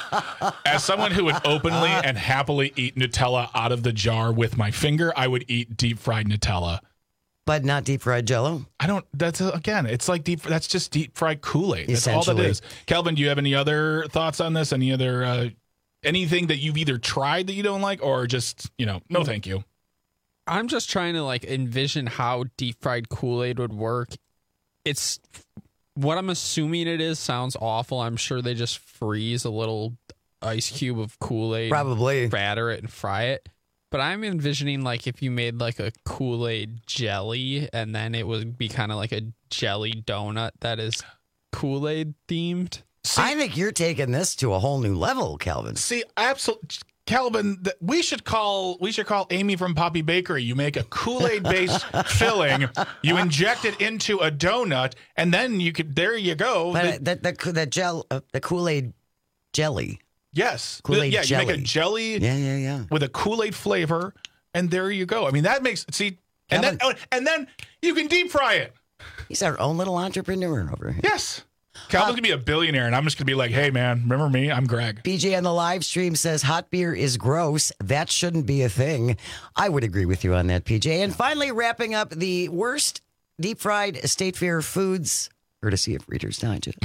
I, as someone who would openly and happily eat Nutella out of the jar with my finger, I would eat deep fried Nutella. But not deep fried Jell-O? I don't, that's, uh, again, it's like deep, that's just deep fried Kool-Aid. That's all that Essentially. is. Calvin, do you have any other thoughts on this? Any other, uh, anything that you've either tried that you don't like or just, you know, no thank you? I'm just trying to like envision how deep fried Kool-Aid would work. It's what I'm assuming it is sounds awful. I'm sure they just freeze a little ice cube of Kool-Aid, Probably. batter it and fry it. But I'm envisioning like if you made like a Kool-Aid jelly and then it would be kind of like a jelly donut that is Kool-Aid themed. See, I think you're taking this to a whole new level, Calvin. see, absolutely. Calvin, th- we should call we should call Amy from Poppy Bakery. You make a Kool-Aid based filling, you inject it into a donut, and then you could there you go. But The- the, the, the, gel, uh, the Kool-Aid jelly. yes, Kool-Aid yeah, jelly. you make a jelly Yeah, yeah, yeah. with a Kool-Aid flavor, and there you go. I mean, that makes see, and then oh, and then you can deep fry it. He's our own little entrepreneur over here. Yes, Calvin's gonna be a billionaire, and I'm just gonna be like, hey man, remember me? I'm Greg. B J on the live stream says hot beer is gross. That shouldn't be a thing. I would agree with you on that, P J. And finally, wrapping up the worst deep fried State Fair foods, courtesy of Reader's Digest.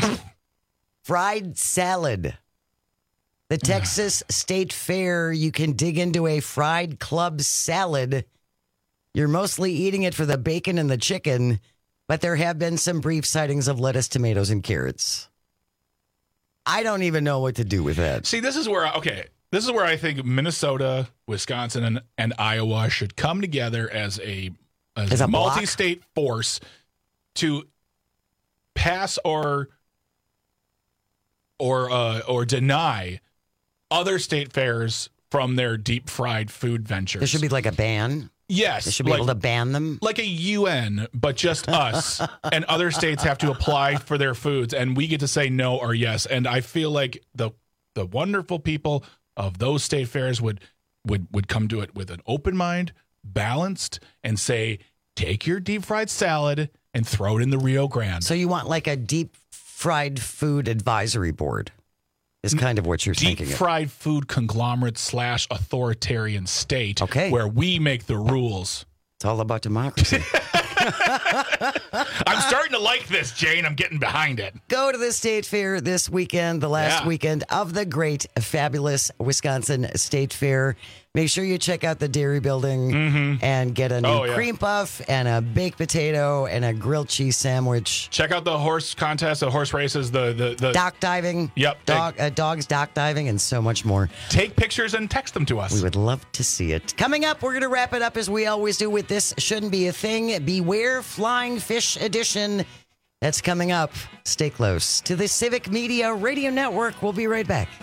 Fried salad. The Texas State Fair, you can dig into a fried club salad. You're mostly eating it for the bacon and the chicken, but there have been some brief sightings of lettuce, tomatoes, and carrots. I don't even know what to do with that. See, this is where okay, this is where I think Minnesota, Wisconsin, and, and Iowa should come together as a as, As a a block? multi-state force to pass or or uh, or deny other state fairs from their deep fried food ventures. There should be like a ban. yes, They should be like, able to ban them. like a U N, but just us, and other states have to apply for their foods, and we get to say no or yes. And I feel like the the wonderful people of those state fairs would would would come to it with an open mind, balanced, and say, take your deep fried salad and throw it in the Rio Grande. So you want like a deep fried food advisory board is kind of what you're Deep thinking of. fried food conglomerate slash authoritarian state, Okay. where we make the rules. It's all about democracy. I'm starting to like this, Jane. I'm getting behind it. Go to the State Fair this weekend, the last Yeah. weekend of the great, fabulous Wisconsin State Fair. Make sure you check out the Dairy Building Mm-hmm. and get a new Oh, yeah. cream puff and a baked potato and a grilled cheese sandwich. Check out the horse contest, the horse races, the the, the Dock diving. Yep. Dog, uh, dogs dock diving and so much more. Take pictures and text them to us. We would love to see it. Coming up, we're going to wrap it up as we always do with This Shouldn't Be a Thing. Beware Flying Fish Edition. That's coming up. Stay close to the Civic Media Radio Network. We'll be right back.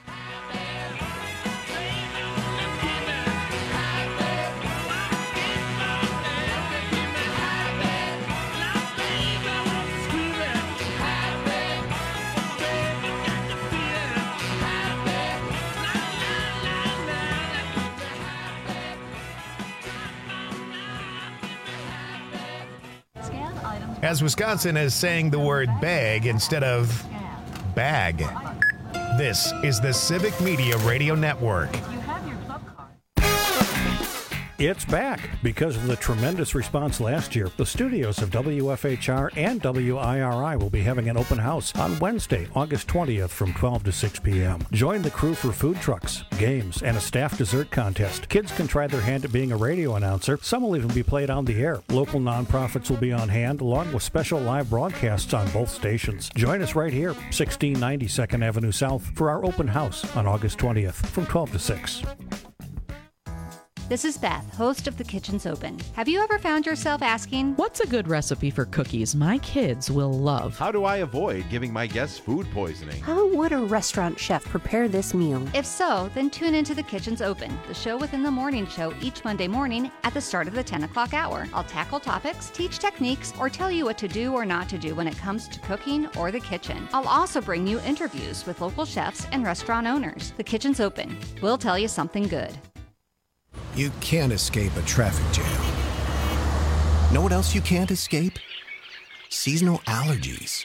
As Wisconsin is saying the word bag instead of bag. This is the Civic Media Radio Network. It's back. Because of the tremendous response last year, the studios of W F H R and W I R I will be having an open house on Wednesday, August twentieth from twelve to six p.m. Join the crew for food trucks, games, and a staff dessert contest. Kids can try their hand at being a radio announcer. Some will even be played on the air. Local nonprofits will be on hand, along with special live broadcasts on both stations. Join us right here, sixteen ninety second Avenue South, for our open house on August twentieth from twelve to six. This is Beth, host of The Kitchen's Open. Have you ever found yourself asking, what's a good recipe for cookies my kids will love? How do I avoid giving my guests food poisoning? How would a restaurant chef prepare this meal? If so, then tune into The Kitchen's Open, the show within the morning show each Monday morning at the start of the ten o'clock hour. I'll tackle topics, teach techniques, or tell you what to do or not to do when it comes to cooking or the kitchen. I'll also bring you interviews with local chefs and restaurant owners. The Kitchen's Open. We'll tell you something good. You can't escape a traffic jam. Know what else you can't escape? Seasonal allergies.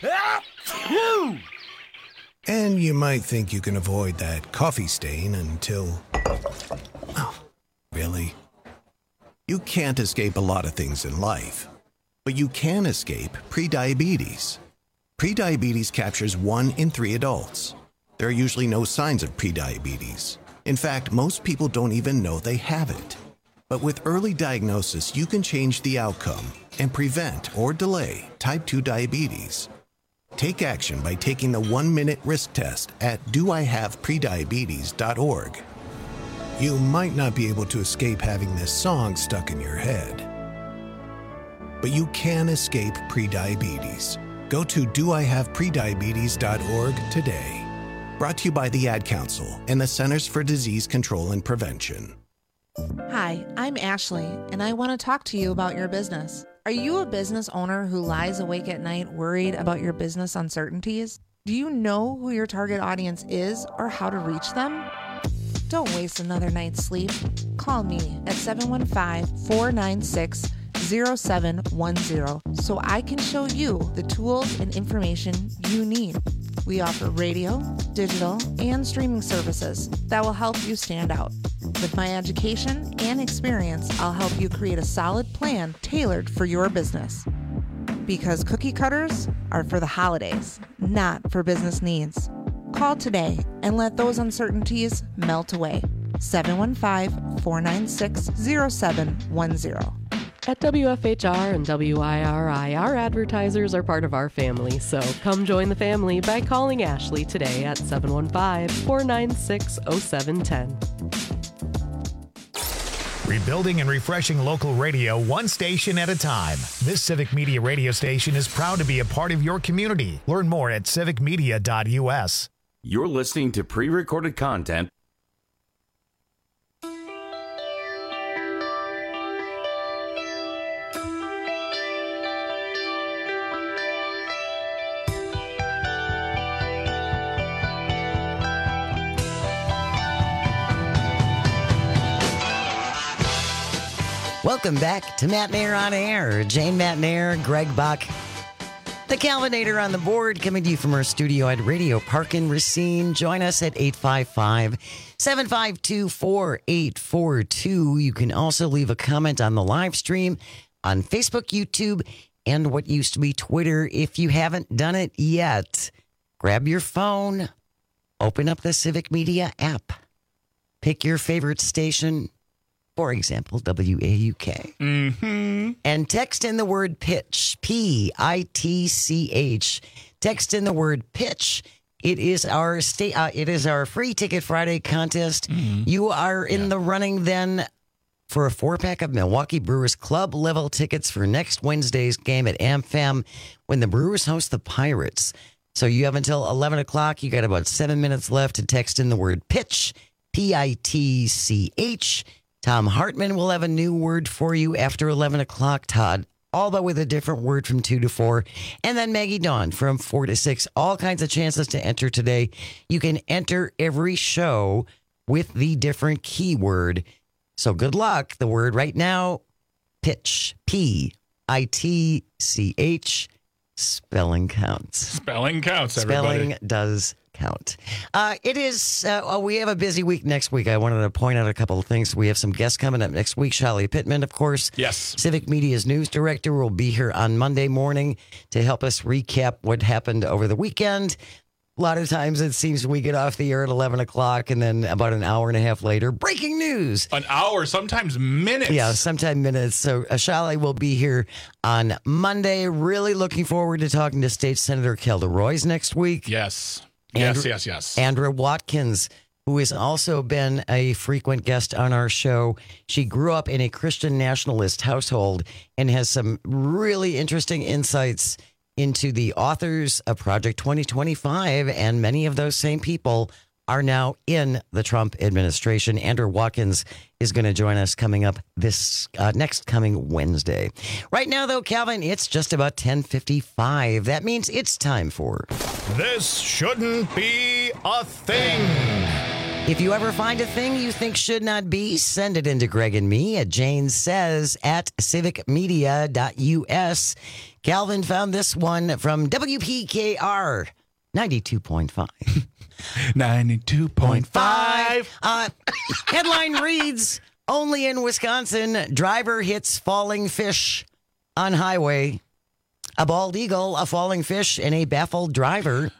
And you might think you can avoid that coffee stain until... Oh, really? You can't escape a lot of things in life, but you can escape prediabetes. Prediabetes captures one in three adults. There are usually no signs of prediabetes. In fact, most people don't even know they have it. But with early diagnosis, you can change the outcome and prevent or delay type two diabetes. Take action by taking the one-minute risk test at do I have prediabetes dot org. You might not be able to escape having this song stuck in your head, but you can escape prediabetes. Go to do I have prediabetes dot org today. Brought to you by the Ad Council and the Centers for Disease Control and Prevention. Hi, I'm Ashley, and I want to talk to you about your business. Are you a business owner who lies awake at night worried about your business uncertainties? Do you know who your target audience is or how to reach them? Don't waste another night's sleep. Call me at seven one five, four nine six, zero seven one zero so I can show you the tools and information you need. We offer radio, digital, and streaming services that will help you stand out. With my education and experience, I'll help you create a solid plan tailored for your business. Because cookie cutters are for the holidays, not for business needs. Call today and let those uncertainties melt away. seven one five, four nine six, zero seven one zero. At W F H R and W I R I, our advertisers are part of our family, so come join the family by calling Ashley today at seven one five, four nine six, zero seven one zero. Rebuilding and refreshing local radio one station at a time. This Civic Media radio station is proud to be a part of your community. Learn more at civic media dot u s. You're listening to pre-recorded content. Welcome back to Matt Nair on Air. Jane Matt Nair, Greg Buck, the Calvinator on the board, coming to you from our studio at Radio Park in Racine. Join us at eight five five, seven five two, four eight four two. You can also leave a comment on the live stream on Facebook, YouTube, and what used to be Twitter. If you haven't done it yet, grab your phone, open up the Civic Media app. Pick your favorite station, for example, W A U K. Mm-hmm. And text in the word pitch, P I T C H. Text in the word pitch. It is our state. Uh, it is our free ticket Friday contest. Mm-hmm. You are in yeah. the running then for a four pack of Milwaukee Brewers club level tickets for next Wednesday's game at AmFam when the Brewers host the Pirates. So you have until eleven o'clock. You got about seven minutes left to text in the word pitch, P I T C H. Tom Hartman will have a new word for you after eleven o'clock. Todd Alba with a different word from two to four. And then Maggie Dawn from four to six. All kinds of chances to enter today. You can enter every show with the different keyword. So good luck. The word right now, pitch. P I T C H. Spelling counts. Spelling counts, everybody. Spelling does count. Uh, it is, uh, well, we have a busy week next week. I wanted to point out a couple of things. We have some guests coming up next week. Shally Pittman, of course. Yes. Civic Media's news director will be here on Monday morning to help us recap what happened over the weekend. A lot of times it seems we get off the air at eleven o'clock and then about an hour and a half later, breaking news. An hour, sometimes minutes. Yeah, sometimes minutes. So uh, Shally will be here on Monday. Really looking forward to talking to State Senator Kelda Roys next week. Yes. Andrew, yes, yes, yes. Andra Watkins, who has also been a frequent guest on our show. She grew up in a Christian nationalist household and has some really interesting insights into the authors of Project twenty twenty-five, and many of those same people are now in the Trump administration. Andrew Watkins is going to join us coming up this uh, next coming Wednesday. Right now, though, Calvin, it's just about ten fifty-five. That means it's time for This Shouldn't Be a Thing. If you ever find a thing you think should not be, send it into Greg and me at Jane Says at civic media dot U S. Calvin found this one from W P K R ninety-two point five. ninety-two point five. Uh, headline reads, only in Wisconsin, driver hits falling fish on highway. A bald eagle, a falling fish, and a baffled driver.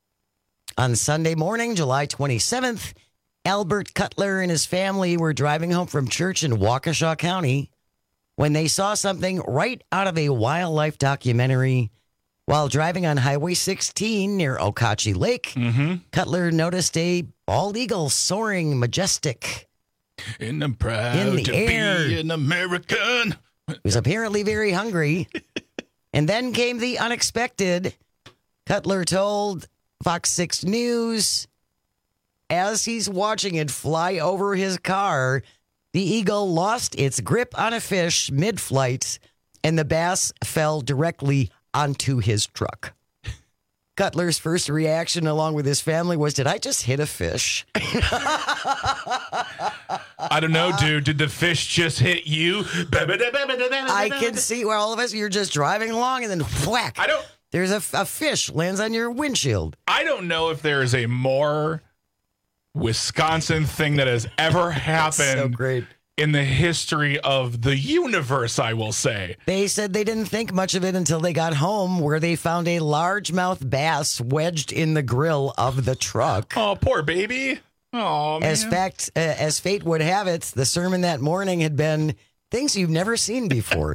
On Sunday morning, July twenty-seventh, Albert Cutler and his family were driving home from church in Waukesha County when they saw something right out of a wildlife documentary. While driving on Highway sixteen near Okachi Lake, mm-hmm. Cutler noticed a bald eagle soaring majestic. And I'm proud in the to air. be an American. He was apparently very hungry. And then came the unexpected. Cutler told Fox six News, as he's watching it fly over his car, the eagle lost its grip on a fish mid-flight, and the bass fell directly onto his truck. Cutler's first reaction, along with his family, was, did I just hit a fish? I don't know, dude. Did the fish just hit you? I can see where all of us, you're just driving along and then whack. I don't. There's a, a fish lands on your windshield. I don't know if there is a more Wisconsin thing that has ever happened so great. in the history of the universe, I will say. They said they didn't think much of it until they got home, where they found a largemouth bass wedged in the grill of the truck. Oh, poor baby. Oh, man. As fact, uh, as fate would have it, the sermon that morning had been things you've never seen before.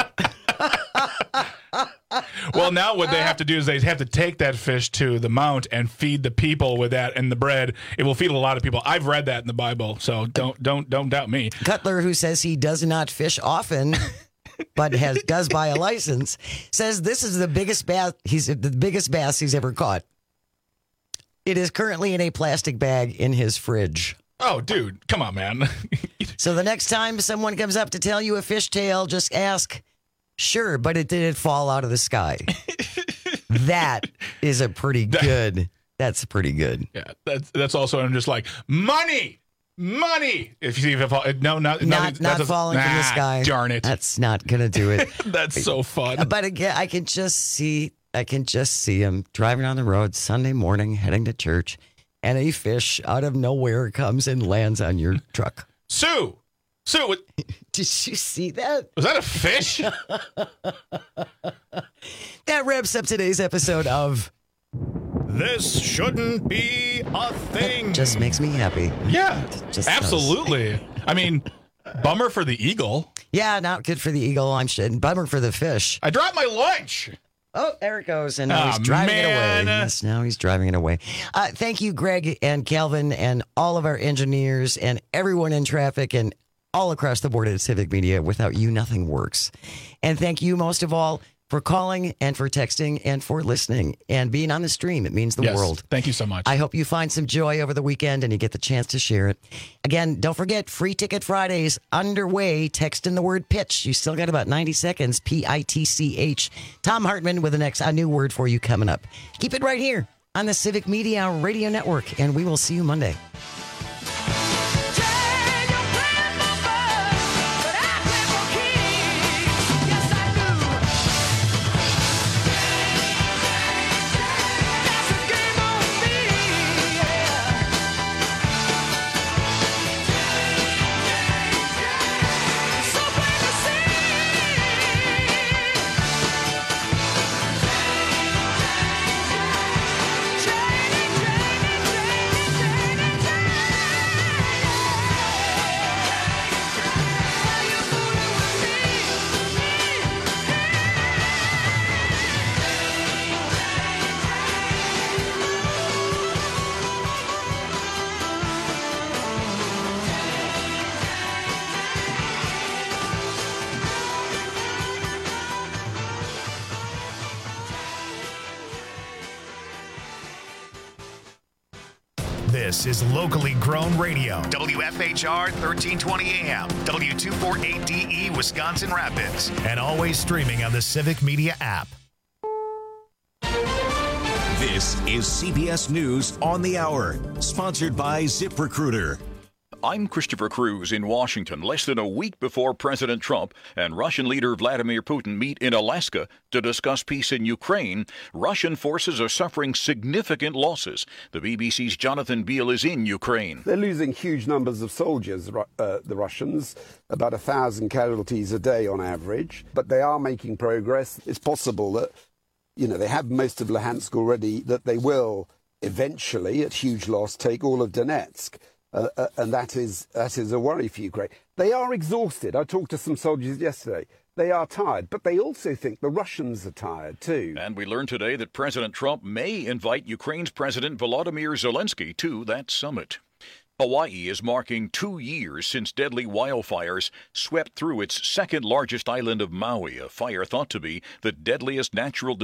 Well, now what they have to do is they have to take that fish to the mount and feed the people with that and the bread. It will feed a lot of people. I've read that in the Bible, so don't don't don't doubt me. Cutler, who says he does not fish often, but has does buy a license, says this is the biggest bass he's the biggest bass he's ever caught. It is currently in a plastic bag in his fridge. Oh, dude, come on, man. So the next time someone comes up to tell you a fish tale, just ask, sure, but it did fall out of the sky. That is a pretty good. That's pretty good. Yeah, that's that's also. I'm just like money, money. If you see if it fall, no, not not not a, falling nah, from the sky. Darn it, that's not gonna do it. That's so fun. But again, I can just see. I can just see him driving on the road Sunday morning, heading to church, and a fish out of nowhere comes and lands on your truck. Sue, Sue, what? Did you see that? Was that a fish? That wraps up today's episode of This shouldn't be a thing. Just makes me happy. Yeah, Just absolutely. does. I mean, bummer for the eagle. Yeah, not good for the eagle. I'm shit. Bummer for the fish. I dropped my lunch. Oh, there it goes. And now Oh, he's driving man. it away. Yes, now he's driving it away. Uh, thank you, Greg and Calvin, and all of our engineers and everyone in traffic and all across the board at Civic Media. Without you, nothing works. And thank you most of all for calling and for texting and for listening and being on the stream. It means the Yes, world. Thank you so much. I hope you find some joy over the weekend and you get the chance to share it. Again, don't forget, Free Ticket Fridays underway. Text in the word pitch. You still got about ninety seconds. P I T C H. Tom Hartman with the next a new word for you coming up. Keep it right here on the Civic Media Radio Network, and we will see you Monday. This is locally grown radio. W F H R thirteen twenty A M, W two forty-eight D E, Wisconsin Rapids, and always streaming on the Civic Media app. This is C B S News on the Hour, sponsored by ZipRecruiter. I'm Christopher Cruz in Washington, less than a week before President Trump and Russian leader Vladimir Putin meet in Alaska to discuss peace in Ukraine. Russian forces are suffering significant losses. The B B C's Jonathan Beale is in Ukraine. They're losing huge numbers of soldiers, uh, the Russians, about a thousand casualties a day on average, but they are making progress. It's possible that, you know, they have most of Luhansk already, that they will eventually, at huge loss, take all of Donetsk. Uh, uh, and that is that is a worry for Ukraine. They are exhausted. I talked to some soldiers yesterday. They are tired, but they also think the Russians are tired too. And we learned today that President Trump may invite Ukraine's President Volodymyr Zelensky to that summit. Hawaii is marking two years since deadly wildfires swept through its second-largest island of Maui, a fire thought to be the deadliest natural